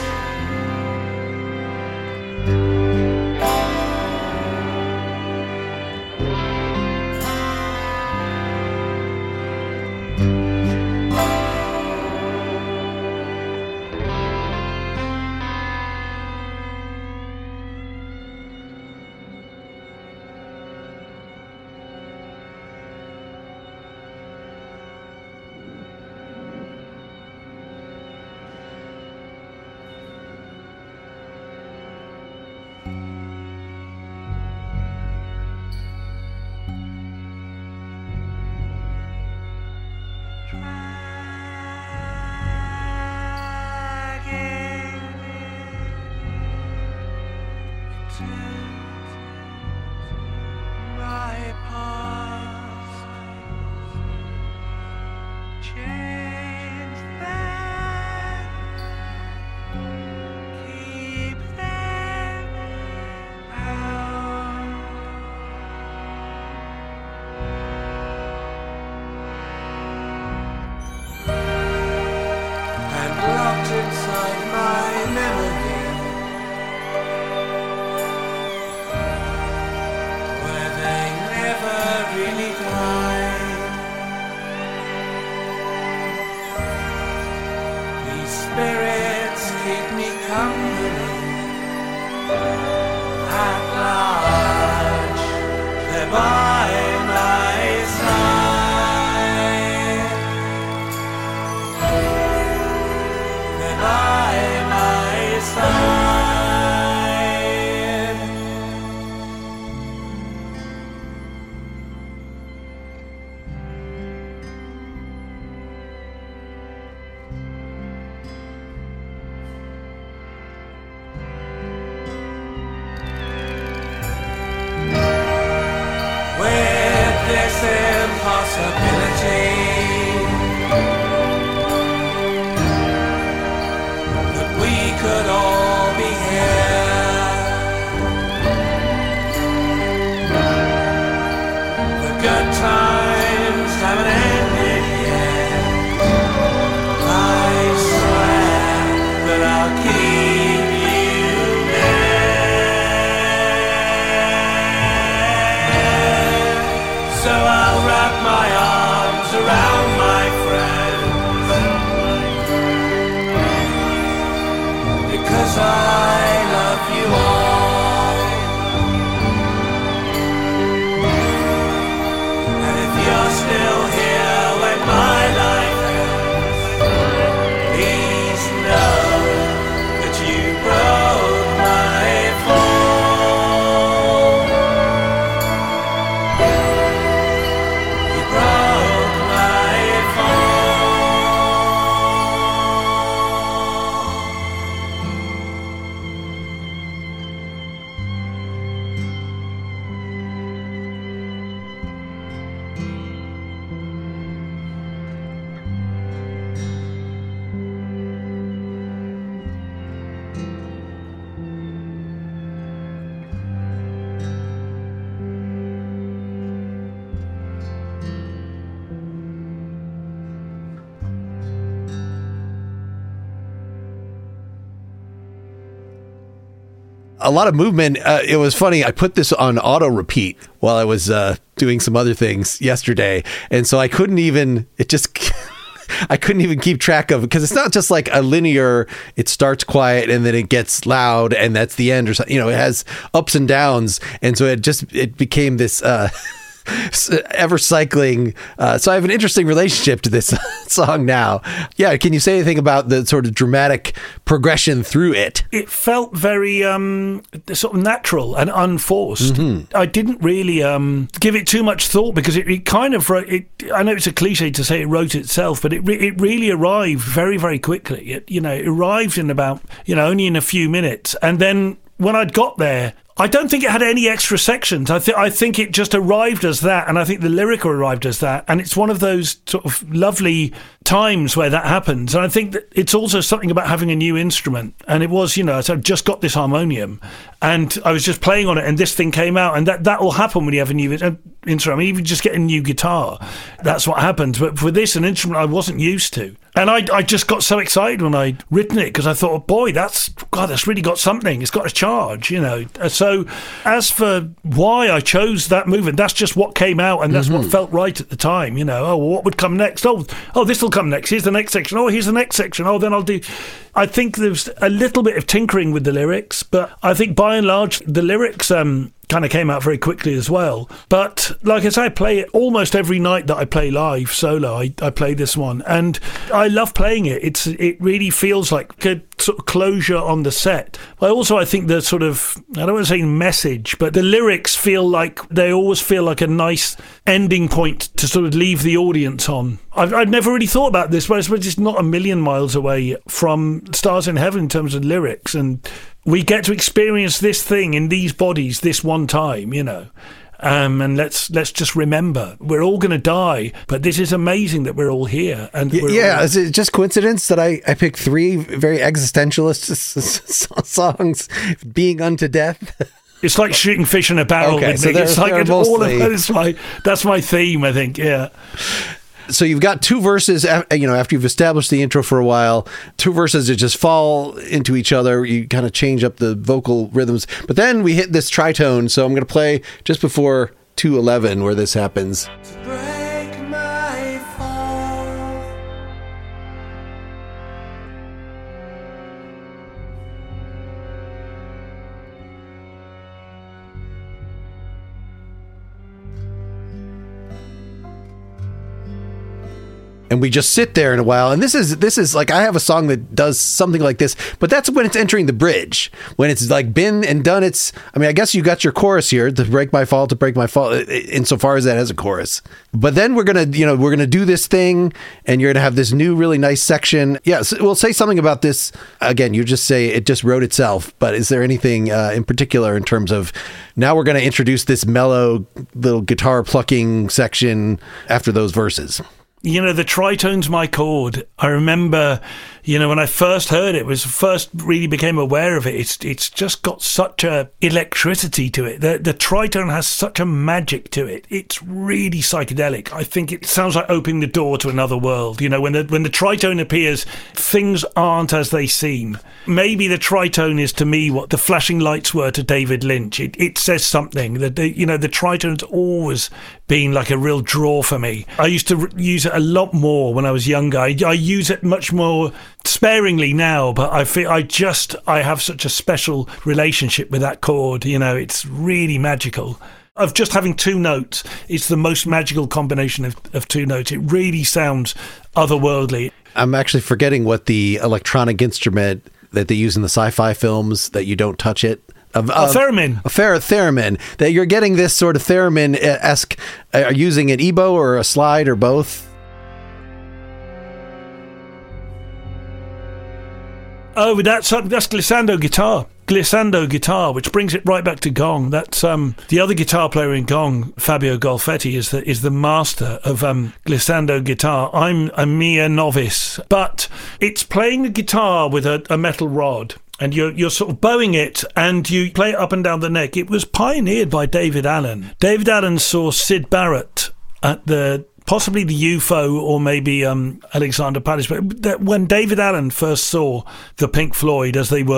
S3: My past, chains that keep them out, and locked inside my memory, where they never really died. These spirits keep me company at large. They're by my side. They're by my side. With this impossibility that we could all be here, the good times haven't ended yet. I swear that I'll keep you near. So I'll wrap my arms around my friends, because I love you all. And if you're still here when my life ends, please know that you broke my fall. You broke my fall.
S1: a lot of movement. Uh, it was funny. I put this on auto repeat while I was uh, doing some other things yesterday. And so I couldn't even, it just, I couldn't even keep track of it because it's not just like a linear, it starts quiet and then it gets loud and that's the end or something. You know, it has ups and downs. And so it just, it became this, uh, ever cycling. Uh, so I have an interesting relationship to this song now. Yeah. Can you say anything about the sort of dramatic progression through it?
S2: It felt very um, sort of natural and unforced. Mm-hmm. I didn't really um, give it too much thought because it, it kind of wrote it. I know it's a cliche to say it wrote itself, but it re- it really arrived very, very quickly. It, you know, it arrived in about, you know, only in a few minutes. And then when I'd got there, I don't think it had any extra sections. I think I think it just arrived as that, and I think the lyric arrived as that. And it's one of those sort of lovely times where that happens. And I think that it's also something about having a new instrument. And it was, you know, so I've just got this harmonium, and I was just playing on it, and this thing came out. And that that will happen when you have a new instrument. I mean, even just getting a new guitar, that's what happens. But for this, an instrument I wasn't used to. And I I just got so excited when I'd written it because I thought, oh boy, that's, God, that's really got something. It's got a charge, you know. So as for why I chose that movement, that's just what came out and that's mm-hmm. what felt right at the time, you know. Oh, well, what would come next? Oh, oh, this will come next. Here's the next section. Oh, here's the next section. Oh, then I'll do... I think there's a little bit of tinkering with the lyrics, but I think by and large the lyrics um, kind of came out very quickly as well. But like I say, I play it almost every night that I play live solo. I, I play this one, and I love playing it. It's it really feels like a sort of closure on the set. But also, I think the sort of, I don't want to say message, but the lyrics feel like they always feel like a nice ending point to sort of leave the audience on. I've, I've never really thought about this, but I suppose it's not a million miles away from Stars in Heaven in terms of lyrics, and we get to experience this thing in these bodies this one time, you know. Um, and let's let's just remember, we're all going to die, but this is amazing that we're all here. And we're
S1: yeah,
S2: all...
S1: is it just coincidence that I, I picked three very existentialist songs, Being Unto Death?
S2: It's like shooting fish in a barrel.
S1: Okay,
S2: with
S1: so
S2: me. It's like
S1: mostly...
S2: all of it. It's my, that's my theme, I think, yeah.
S1: So you've got two verses, you know, after you've established the intro for a while, two verses that just fall into each other. You kind of change up the vocal rhythms. But then we hit this tritone. So I'm going to play just before two eleven where this happens.
S3: To break my fall.
S1: And we just sit there in a while. And this is, this is like, I have a song that does something like this, but that's when it's entering the bridge. When it's like been and done, it's, I mean, I guess you got your chorus here, to break my fall, to break my fall, insofar as that has a chorus. But then we're going to, you know, we're going to do this thing and you're going to have this new, really nice section. Yeah. So we'll say something about this. Again, you just say it just wrote itself, but is there anything uh, in particular in terms of now we're going to introduce this mellow little guitar plucking section after those verses?
S2: You know, the tritone's my chord. I remember, you know, when I first heard it, was first really became aware of it. It's it's just got such a electricity to it. The the tritone has such a magic to it. It's really psychedelic. I think it sounds like opening the door to another world. You know, when the when the tritone appears, things aren't as they seem. Maybe the tritone is to me what the flashing lights were to David Lynch. It it says something. That the, you know, the tritone's always been like a real draw for me. I used to use it a lot more when I was younger. I, I use it much more sparingly now, but I feel I just I have such a special relationship with that chord. You know, it's really magical. Of just having two notes, it's the most magical combination of, of two notes. It really sounds otherworldly.
S1: I'm actually forgetting what the electronic instrument that they use in the sci-fi films that you don't touch it. Of,
S2: a theremin.
S1: A fair theremin. That you're getting this sort of theremin-esque, uh, using an E B O or a slide or both.
S2: Oh, that's that's glissando guitar. Glissando guitar, which brings it right back to Gong. That's um, the other guitar player in Gong, Fabio Golfetti, is the is the master of um, glissando guitar. I'm a mere novice, but it's playing the guitar with a, a metal rod. And you're you're sort of bowing it, and you play it up and down the neck. It was pioneered by David Allen. David Allen saw Syd Barrett at the possibly the U F O or maybe um, Alexander Palace. But when David Allen first saw the Pink Floyd as they were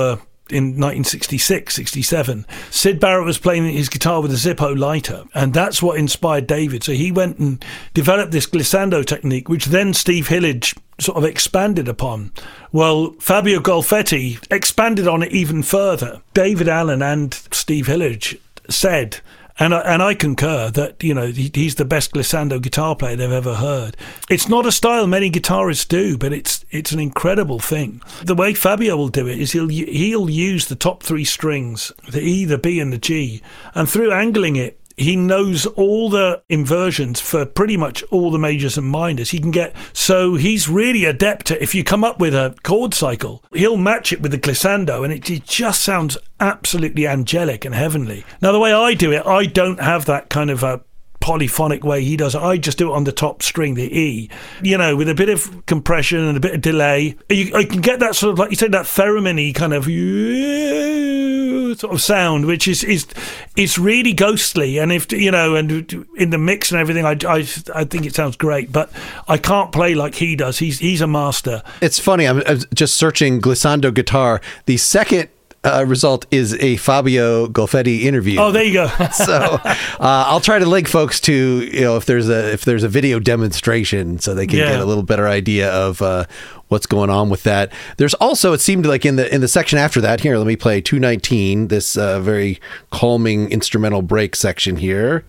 S2: in nineteen sixty-six, sixty-seven, Syd Barrett was playing his guitar with a Zippo lighter, and that's what inspired David. So he went and developed this glissando technique, which then Steve Hillage sort of expanded upon. Well, Fabio Golfetti expanded on it even further. David Allen and Steve Hillage said, and I, and I concur, that, you know, he, he's the best glissando guitar player they've ever heard. It's not a style many guitarists do, but it's it's an incredible thing. The way Fabio will do it is he'll he'll use the top three strings, the E, the B, and the G, and through angling it, he knows all the inversions for pretty much all the majors and minors. He can get, so he's really adept at, if you come up with a chord cycle, he'll match it with the glissando, and it, it just sounds absolutely angelic and heavenly. Now, the way I do it, I don't have that kind of a polyphonic way he does it. I just do it on the top string, the E, you know, with a bit of compression and a bit of delay. You, I can get that sort of, like you said, that theremin-y kind of sort of sound, which is is it's really ghostly. And if, you know, and in the mix and everything, I, I, I think it sounds great, but I can't play like he does. He's he's a master.
S1: It's funny. I'm, I'm just searching glissando guitar. The second Uh, result is a Fabio Golfetti interview.
S2: Oh, there you go.
S1: So uh, I'll try to link folks to, you know, if there's a if there's a video demonstration, so they can
S2: Yeah.
S1: get a little better idea of uh, what's going on with that. There's also, it seemed like in the in the section after that. Here, let me play two nineteen. This uh, very calming instrumental break section here.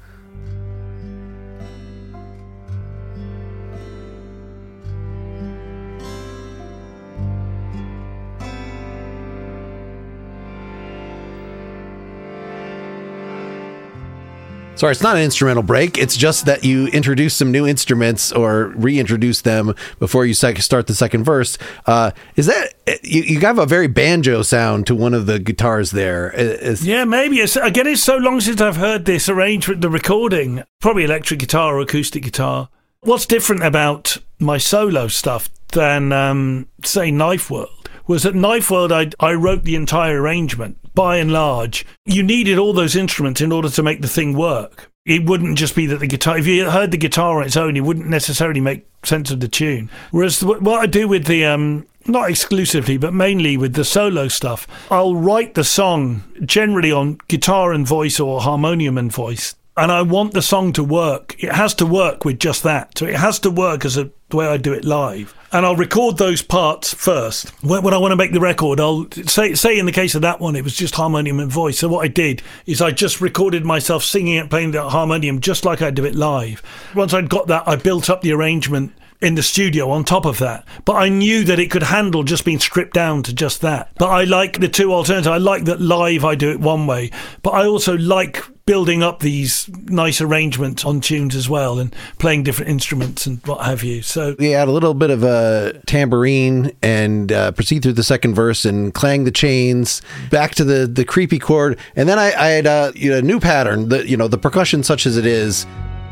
S1: Sorry, it's not an instrumental break. It's just that you introduce some new instruments or reintroduce them before you sec- start the second verse. Uh, is that you, you have a very banjo sound to one of the guitars there? Is,
S2: Yeah, maybe. It's, again, it's so long since I've heard this arrangement, the recording. Probably electric guitar or acoustic guitar. What's different about my solo stuff than, um, say, Knife World was that Knife World, I, I wrote the entire arrangement. By and large, you needed all those instruments in order to make the thing work. It wouldn't just be that the guitar, if you heard the guitar on its own, it wouldn't necessarily make sense of the tune. Whereas the, what I do with the, um, not exclusively, but mainly with the solo stuff, I'll write the song generally on guitar and voice or harmonium and voice. And I want the song to work. It has to work with just that. So it has to work as a, the way I do it live. And I'll record those parts first. When, when I want to make the record, I'll say, say in the case of that one, it was just harmonium and voice. So what I did is I just recorded myself singing and playing the harmonium just like I do it live. Once I'd got that, I built up the arrangement in the studio on top of that. But I knew that it could handle just being stripped down to just that. But I like the two alternatives. I like that live I do it one way, but I also like building up these nice arrangements on tunes as well and playing different instruments and what have you. So
S1: we add a little bit of a tambourine and uh, proceed through the second verse and clang the chains back to the, the creepy chord. And then I, I had a, you know, a new pattern that, you know, the percussion such as it is.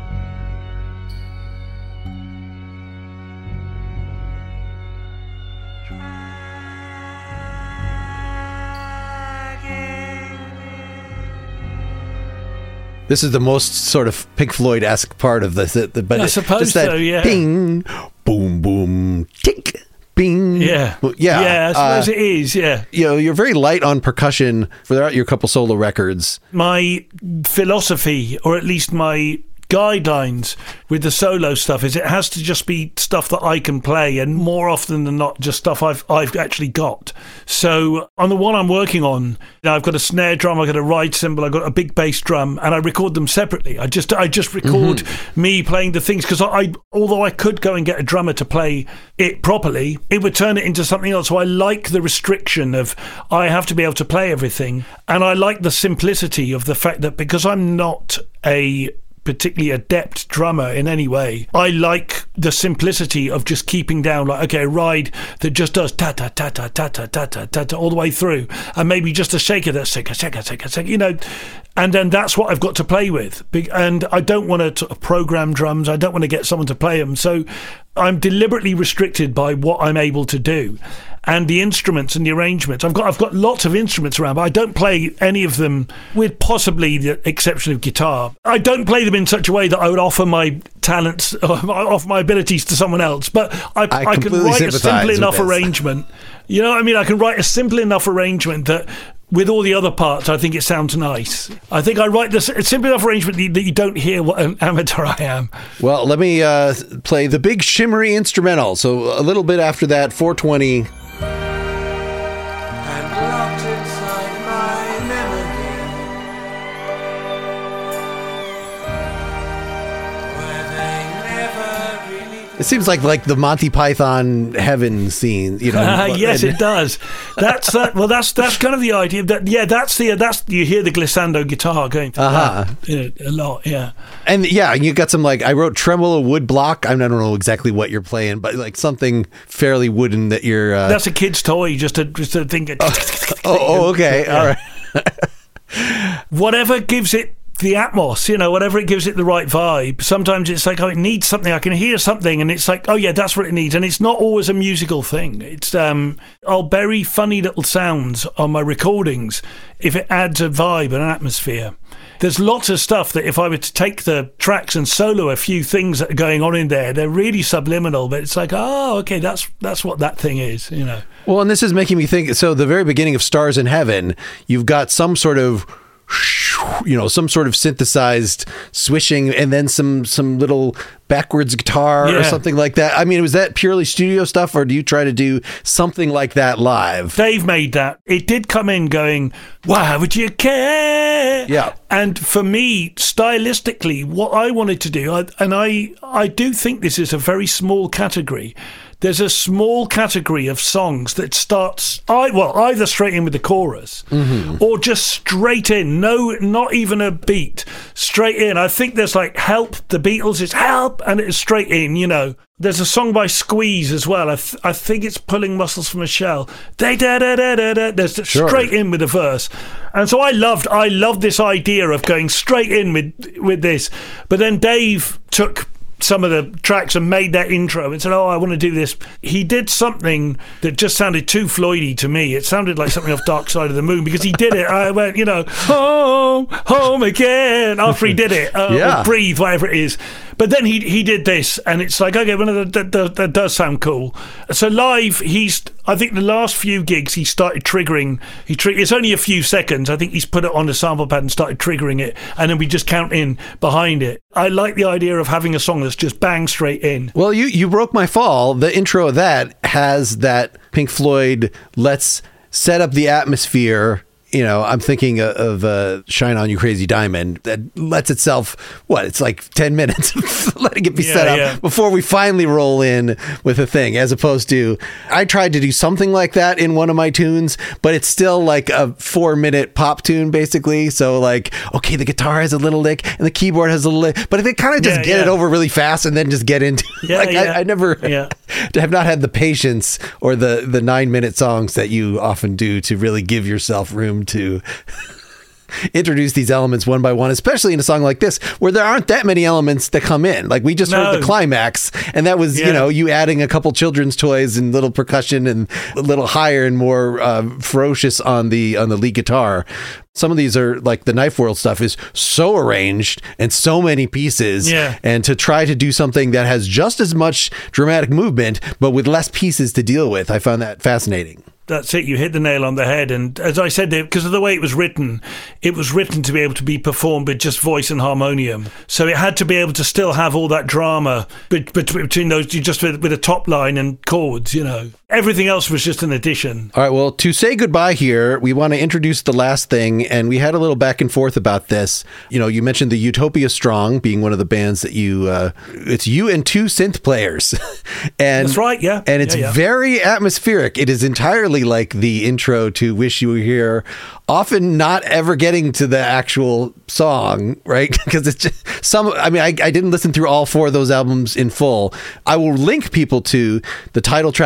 S1: This is the most sort of Pink Floyd-esque part of this. The, the, but
S2: I suppose
S1: just that
S2: so, yeah.
S1: Bing, boom, boom, tick, bing.
S2: Yeah.
S1: Yeah.
S2: Yeah, I suppose
S1: uh,
S2: it is, yeah.
S1: You know, you're very light on percussion throughout your couple solo records.
S2: My philosophy, or at least my guidelines with the solo stuff, is it has to just be stuff that I can play, and more often than not just stuff I've I've actually got. So on the one I'm working on, you know, I've got a snare drum, I've got a ride cymbal, I've got a big bass drum, and I record them separately. I just I just record mm-hmm. me playing the things, because I, I although I could go and get a drummer to play it properly, it would turn it into something else. So I like the restriction of I have to be able to play everything, and I like the simplicity of the fact that because I'm not a particularly adept drummer in any way, I like the simplicity of just keeping down, like, okay, a ride that just does ta ta ta ta ta ta ta ta ta ta all the way through, and maybe just a shaker that's shake a shake a shake a shake, you know, and then that's what I've got to play with. And I don't want to program drums, I don't want to get someone to play them, so I'm deliberately restricted by what I'm able to do. and the instruments and the arrangements. I've got I've got lots of instruments around, but I don't play any of them, with possibly the exception of guitar. I don't play them in such a way that I would offer my talents, offer my abilities to someone else. But I,
S1: I,
S2: I can write a simple enough
S1: this.
S2: arrangement. You know what I mean? I can write a simple enough arrangement that, with all the other parts, I think it sounds nice. I think I write this a simple enough arrangement that you don't hear what an amateur I am.
S1: Well, let me uh, play the big shimmery instrumental. So a little bit after that, four twenty.
S3: And locked inside my memory, where they never really.
S1: It seems like like the Monty Python heaven scene, you know.
S2: Uh, yes, it does. That's that. Well, that's that's kind of the idea. That yeah, that's the that's you hear the glissando guitar going through
S1: Uh-huh.
S2: that, you know, a lot. Yeah,
S1: And yeah, you got some like I wrote tremolo wood block. I don't know exactly what you're playing, but like something fairly wooden that you're. Uh...
S2: that's a kid's toy. Just to just to think. It,
S1: oh, oh, okay,
S2: yeah.
S1: all right.
S2: Whatever gives it the atmos, you know, whatever it gives it the right vibe. Sometimes it's like, oh, it needs something. I can hear something, and it's like, oh yeah, that's what it needs. And it's not always a musical thing. It's um, I'll bury funny little sounds on my recordings if it adds a vibe and an atmosphere. There's lots of stuff that if I were to take the tracks and solo a few things that are going on in there, they're really subliminal, but it's like, oh, okay, that's that's what that thing is, you know.
S1: Well, and this is making me think. So the very beginning of Stars in Heaven, you've got some sort of, you know, some sort of synthesized swishing, and then some some little backwards guitar
S2: Yeah.
S1: or something like that. I mean, was that purely studio stuff, or do you try to do something like that live?
S2: Dave made that. It did come in going, why would you care?
S1: Yeah.
S2: And for me, stylistically, what I wanted to do, I, and I, I do think this is a very small category. There's a small category of songs that starts, I well, either straight in with the chorus or just straight in, no, not even a beat, straight in. I think there's like Help, the Beatles is Help, and it's straight in, you know. There's a song by Squeeze as well. I, th- I think it's Pulling Muscles from a Shell. They da da da da da. There's
S1: Sure.
S2: straight in with a verse, and so I loved, I loved this idea of going straight in with with this. But then Dave took some of the tracks and made that intro and said, oh, I want to do this. He did something that just sounded too Floydy to me. It sounded like something off Dark Side of the Moon, because he did it. I went, you know, home, home again, after he did it. Uh,
S1: Yeah.
S2: Or Breathe, whatever it is. But then he he did this, and it's like, okay, well, that, that, that, that does sound cool. So live, he's, I think the last few gigs, he started triggering, he tri- it's only a few seconds, I think he's put it on the sample pad and started triggering it, and then we just count in behind it. I like the idea of having a song that's just bang straight in.
S1: Well, you you broke my fall. The intro of that has that Pink Floyd, let's set up the atmosphere. You know, I'm thinking of, of uh, Shine On You Crazy Diamond, that lets itself, what, it's like ten minutes letting it be
S2: Yeah,
S1: set up
S2: yeah.
S1: before we finally roll in with a thing, as opposed to, I tried to do something like that in one of my tunes, but it's still like a four minute pop tune, basically. So like, okay, the guitar has a little lick and the keyboard has a little lick, but if they kind of just
S2: Yeah,
S1: get it
S2: yeah.
S1: over really fast and then just get into
S2: Yeah,
S1: like,
S2: yeah.
S1: I, I never
S2: Yeah.
S1: have not had the patience or the, the nine minute songs that you often do to really give yourself room to introduce these elements one by one, especially in a song like this where there aren't that many elements that come in. Like we just
S2: No.
S1: heard the climax, and that was,
S2: Yeah.
S1: you know, you adding a couple children's toys and little percussion and a little higher and more uh, ferocious on the on the lead guitar. Some of these are like the Knife World stuff is so arranged and so many pieces.
S2: Yeah.
S1: And to try to do something that has just as much dramatic movement, but with less pieces to deal with, I found that fascinating.
S2: That's it. You hit the nail on the head. And as I said, because of the way it was written, it was written to be able to be performed with just voice and harmonium. So it had to be able to still have all that drama bet- bet- between those, just with, with a top line and chords, you know. Everything else was just an addition.
S1: All right, well, to say goodbye here, we want to introduce the last thing, and we had a little back and forth about this. You know, you mentioned the Utopia Strong being one of the bands that you, uh, it's you and two synth players. and
S2: That's right, yeah.
S1: And it's
S2: Yeah, yeah.
S1: very atmospheric. It is entirely like the intro to Wish You Were Here, often not ever getting to the actual song, right? Because it's just some, I mean, I, I didn't listen through all four of those albums in full. I will link people to the title track from Dope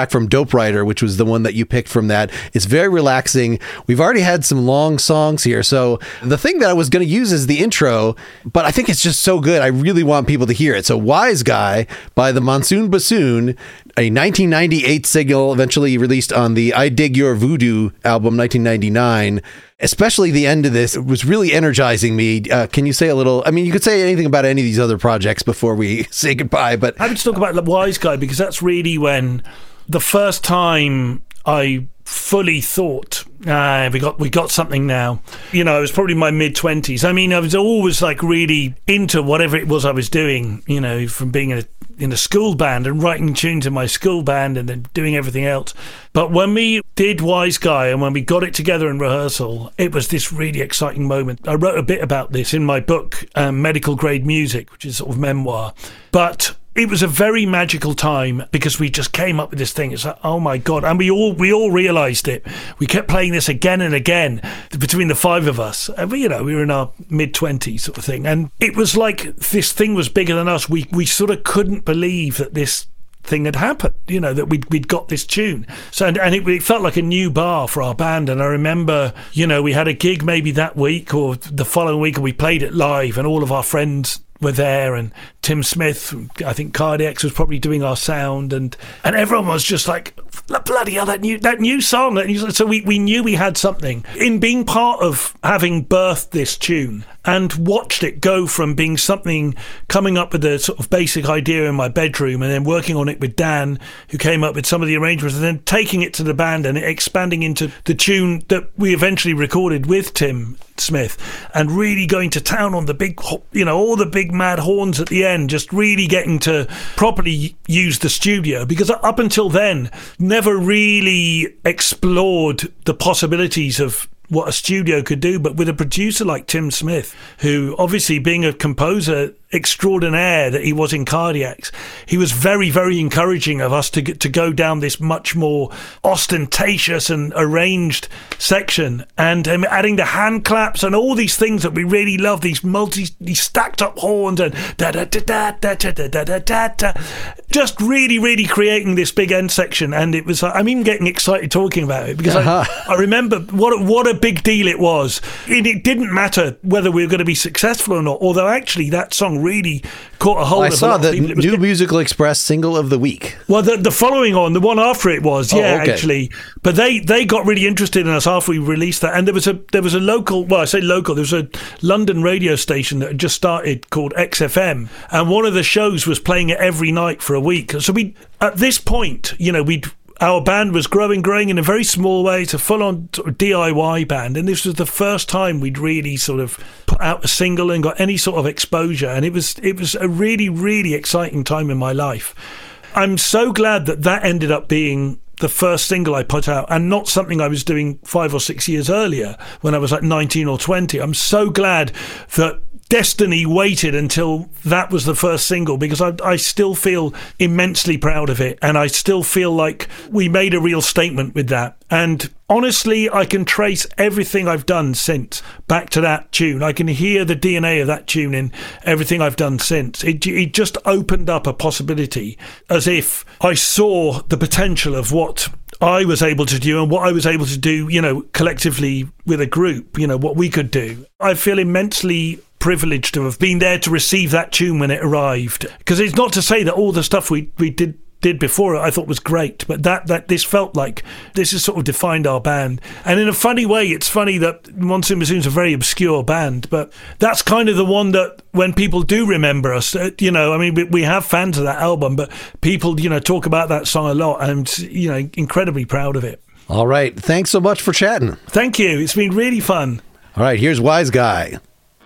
S1: Typewriter, which was the one that you picked from that. It's very relaxing. We've already had some long songs here. So the thing that I was going to use is the intro, but I think it's just so good. I really want people to hear it. So Wise Guy by the Monsoon Bassoon, a nineteen ninety-eight single, eventually released on the I Dig Your Voodoo album, nineteen ninety-nine. Especially the end of this, it was really energizing me. Uh, can you say a little? I mean, you could say anything about any of these other projects before we say goodbye, but
S2: I would talk about the Wise Guy because that's really when the first time I fully thought, ah, we got we got something now. You know, it was probably my mid twenties. I mean, I was always like really into whatever it was I was doing. You know, from being a in a school band and writing tunes in my school band and then doing everything else. But when we did Wise Guy and when we got it together in rehearsal, it was this really exciting moment. I wrote a bit about this in my book, um, Medical Grade Music, which is sort of memoir. But it was a very magical time because we just came up with this thing. It's like, oh my God. And we all we all realised it. We kept playing this again and again between the five of us. And we, you know, we were in our mid-twenties sort of thing. And it was like this thing was bigger than us. We we sort of couldn't believe that this thing had happened, you know, that we'd, we'd got this tune. So, and, and it, it felt like a new bar for our band. And I remember, you know, we had a gig maybe that week or the following week and we played it live and all of our friends were there, and Tim Smith, I think Cardiacs was probably doing our sound, and and everyone was just like, bloody hell, that new that new song. That new, so we, we knew we had something. In being part of having birthed this tune and watched it go from being something, coming up with a sort of basic idea in my bedroom and then working on it with Dan, who came up with some of the arrangements, and then taking it to the band and expanding into the tune that we eventually recorded with Tim Smith, and really going to town on the big, you know, all the big mad horns at the end, just really getting to properly use the studio, because up until then never really explored the possibilities of what a studio could do. But with a producer like Tim Smith, who obviously being a composer extraordinaire that he was in Cardiacs, he was very, very encouraging of us to get to go down this much more ostentatious and arranged section, and um, adding the hand claps and all these things that we really love, these multi, these stacked up horns and da da da da da da da da da da, just really, really creating this big end section. And it was, I'm even getting excited talking about it because uh-huh. I, I remember what what a big deal it was. It, it didn't matter whether we were going to be successful or not, although actually that song really caught a hold
S1: I
S2: of
S1: saw
S2: a lot
S1: the
S2: of people. It was
S1: New
S2: good.
S1: Musical Express single of the week.
S2: Well, the, the following on, the one after it was, yeah,
S1: oh, okay.
S2: actually. But they, they got really interested in us after we released that. And there was a there was a local, well, I say local, there was a London radio station that had just started called X F M. And one of the shows was playing it every night for a week. So we, at this point, you know, we'd, our band was growing, growing in a very small way. It's a full-on sort of D I Y band, and this was the first time we'd really sort of put out a single and got any sort of exposure. And it was it was a really, really exciting time in my life. I'm so glad that that ended up being the first single I put out, and not something I was doing five or six years earlier when I was like nineteen or twenty. I'm so glad that destiny waited until that was the first single, because I, I still feel immensely proud of it, and I still feel like we made a real statement with that. And honestly, I can trace everything I've done since back to that tune. I can hear the D N A of that tune in everything I've done since. It, it just opened up a possibility, as if I saw the potential of what I was able to do and what I was able to do, you know, collectively with a group, you know, what we could do. I feel immensely privileged to have been there to receive that tune when it arrived, because it's not to say that all the stuff we we did did before it I thought was great, but that that this felt like this has sort of defined our band. And in a funny way, it's funny that Monsoon Bassoon's a very obscure band, but that's kind of the one that when people do remember us, uh, you know, I mean, we, we have fans of that album, but people, you know, talk about that song a lot, and I'm, you know, incredibly proud of it.
S1: All right, thanks so much for chatting.
S2: Thank you, it's been really fun.
S1: All right, here's Wise Guy.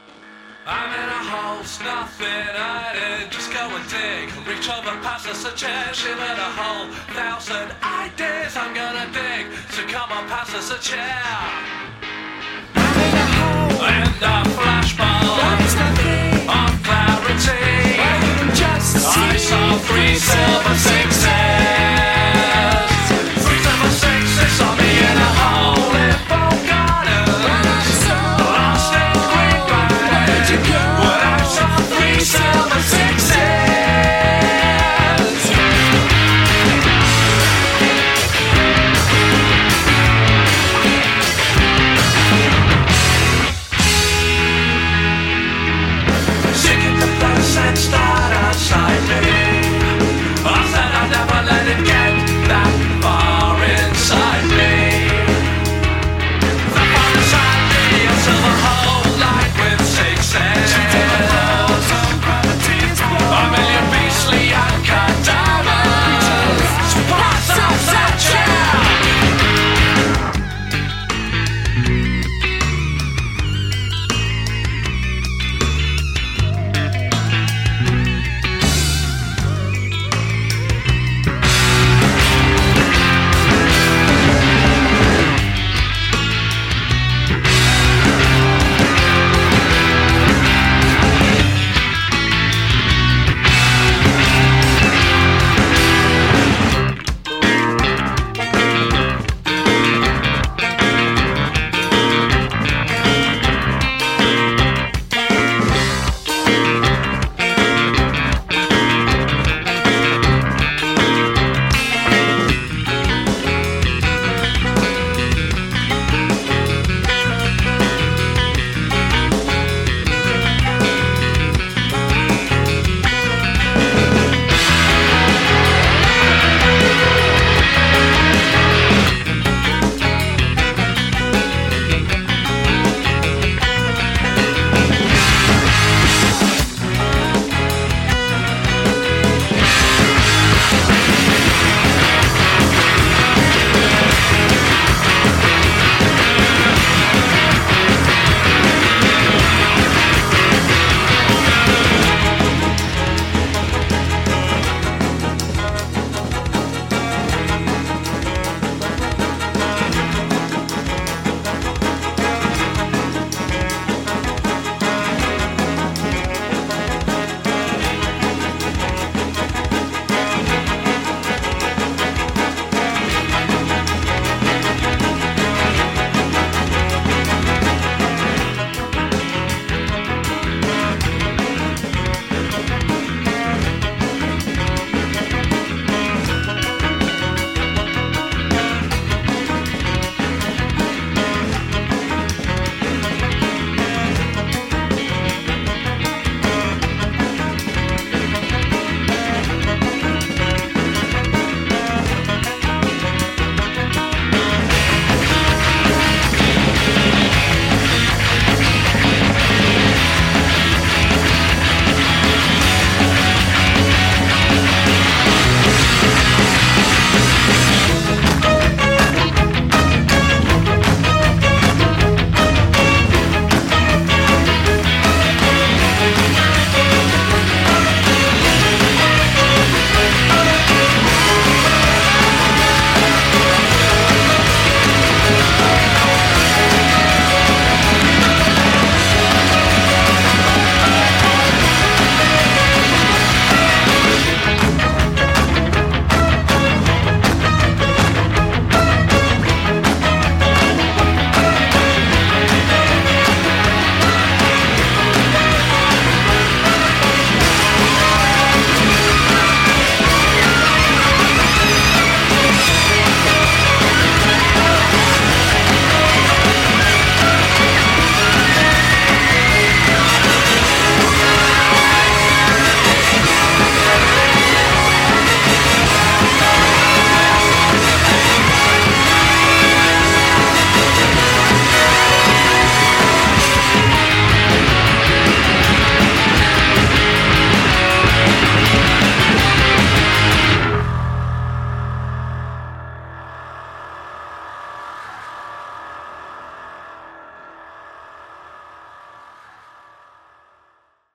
S3: I'm in a hole, nothing I did, just go and dig, reach over past us a chair, shiver the hole, thousand ideas I'm gonna dig, so come on, pass us a chair. I'm in a hole, and a flashbulb, there's nothing of clarity, I can just see I saw three silver sixes, three silver sixes saw me in a hole in full garden, lost in green grass. When I saw three silver sixes,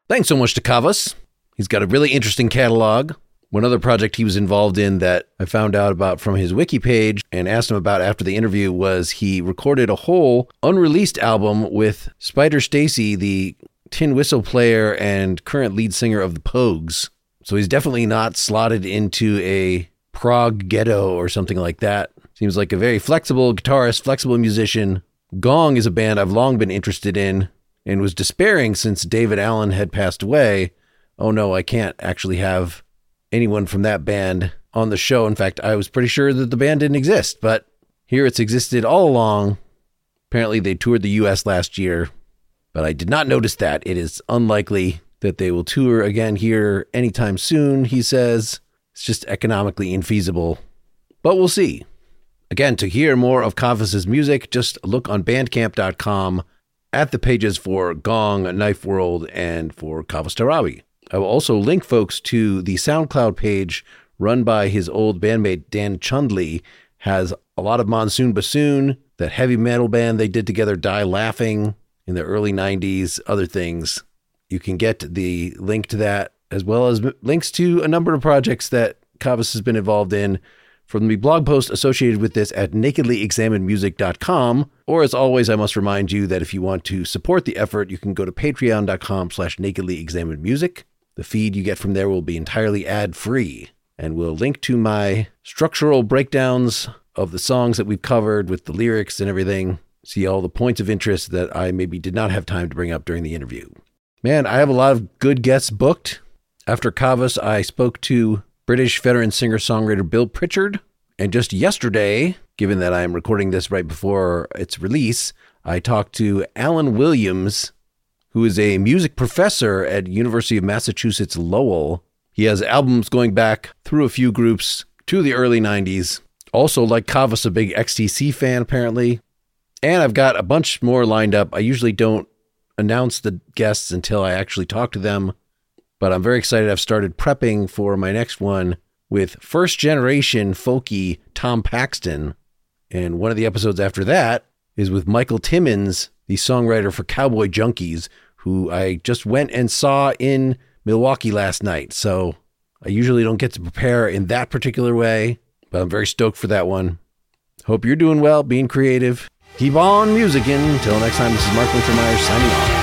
S1: Thanks so much to Kavas. He's got a really interesting catalog. One other project he was involved in that I found out about from his wiki page and asked him about after the interview was he recorded a whole unreleased album with Spider Stacy, the tin whistle player and current lead singer of the Pogues. So he's definitely not slotted into a prog ghetto or something like that. Seems like a very flexible guitarist, flexible musician. Gong is a band I've long been interested in and was despairing since David Allen had passed away. Oh no, I can't actually have anyone from that band on the show. In fact, I was pretty sure that the band didn't exist, but here it's existed all along. Apparently they toured the U S last year, but I did not notice that. It is unlikely that they will tour again here anytime soon, he says. It's just economically infeasible, but we'll see. Again, to hear more of Kavas' music, just look on bandcamp dot com at the pages for Gong, Knife World, and for Kavas Torabi. I will also link folks to the SoundCloud page run by his old bandmate Dan Chundley. Has a lot of Monsoon Bassoon, that heavy metal band they did together, Die Laughing, in the early nineties, other things. You can get the link to that, as well as links to a number of projects that Kavas has been involved in from the blog post associated with this at nakedly examined music dot com. Or as always, I must remind you that if you want to support the effort, you can go to patreon dot com slash nakedly examined music. The feed you get from there will be entirely ad-free, and we'll link to my structural breakdowns of the songs that we've covered with the lyrics and everything. See all the points of interest that I maybe did not have time to bring up during the interview. Man, I have a lot of good guests booked. After Kavas, I spoke to British veteran singer-songwriter Bill Pritchard, and just yesterday, given that I am recording this right before its release, I talked to Alan Williams, who is a music professor at University of Massachusetts Lowell. He has albums going back through a few groups to the early nineties. Also, like Kavas, a big X T C fan, apparently. And I've got a bunch more lined up. I usually don't announce the guests until I actually talk to them, but I'm very excited. I've started prepping for my next one with first-generation folky Tom Paxton. And one of the episodes after that is with Michael Timmons, the songwriter for Cowboy Junkies, who I just went and saw in Milwaukee last night. So I usually don't get to prepare in that particular way, but I'm very stoked for that one. Hope you're doing well, being creative. Keep on musicking. Until next time, this is Mark Linton Myers signing off.